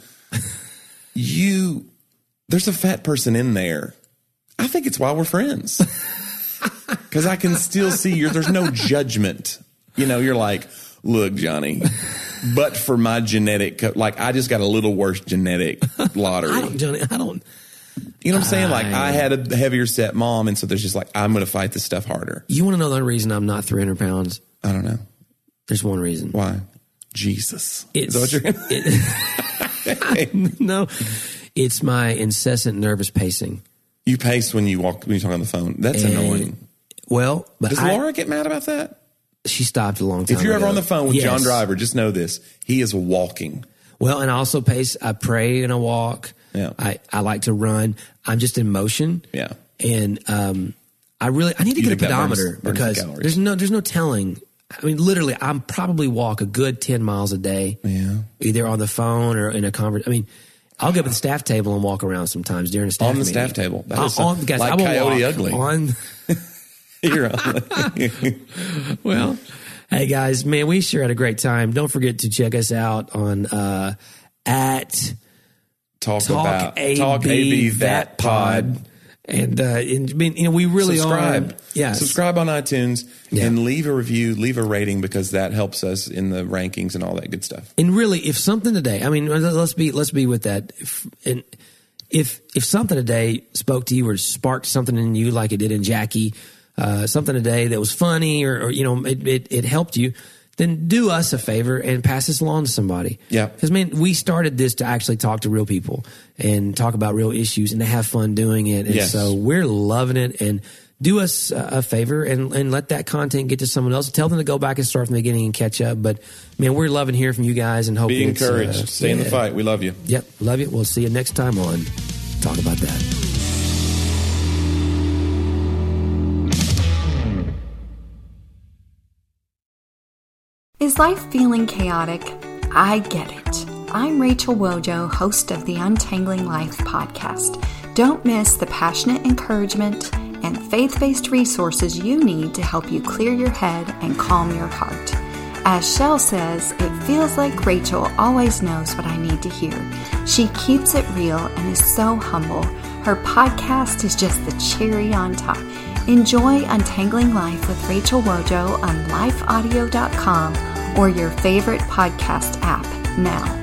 you, there's a fat person in there. I think it's why we're friends. Because I can still see you. There's no judgment. You know, you're like, look, Johnny, but for my genetic, co- like I just got a little worse genetic lottery. I don't, Johnny, I don't. You know what I'm saying? Like I had a heavier set mom. And so there's just like, I'm going to fight this stuff harder. You want to know the reason I'm not three hundred pounds? I don't know. There's one reason. Why? Jesus. It's, Is that what you're it, No, it's my incessant nervous pacing. You pace when you walk, when you talk on the phone. That's and, annoying. Well, but does I, Laura get mad about that? She stopped a long time If you're ago. ever on the phone with yes. John Driver, just know this. He is walking. Well, and I also pace. I pray and I walk. Yeah. I, I like to run. I'm just in motion. Yeah. And um, I really, I need to you get a pedometer burns, burns because there's no, there's no telling. I mean, literally, I'm probably walk a good ten miles a day. Yeah. Either on the phone or in a conversation. I mean, I'll get up at the staff table and walk around sometimes during a staff on the meeting. staff table. That is uh, on, guys, like I will Coyote walk Ugly. On. You're on. Well, hey guys, man, we sure had a great time. Don't forget to check us out on uh, at Talk, Talk about A B, Talk A B That Pod. And, uh, and I mean, you know, we really subscribe. are. Yeah. Subscribe on iTunes Yeah. and leave a review, leave a rating, because that helps us in the rankings and all that good stuff. And really, if something today, I mean, let's be let's be with that. If, and if if something today spoke to you or sparked something in you, like it did in Jackie, uh, something today that was funny, or, or you know, it, it it helped you, then do us a favor and pass this along to somebody. Yeah. Because, man, we started this to actually talk to real people and talk about real issues and to have fun doing it. And Yes. so we're loving it. And do us a favor and, and let that content get to someone else. Tell them to go back and start from the beginning and catch up. But, man, we're loving hearing from you guys and hoping Be it's, encouraged. uh, Stay in the yeah. fight. We love you. Yep. Love you. We'll see you next time on Talk About That. Is life feeling chaotic? I get it. I'm Rachel Wojo, host of the Untangling Life podcast. Don't miss the passionate encouragement and faith-based resources you need to help you clear your head and calm your heart. As Shell says, it feels like Rachel always knows what I need to hear. She keeps it real and is so humble. Her podcast is just the cherry on top. Enjoy Untangling Life with Rachel Wojo on life audio dot com or your favorite podcast app now.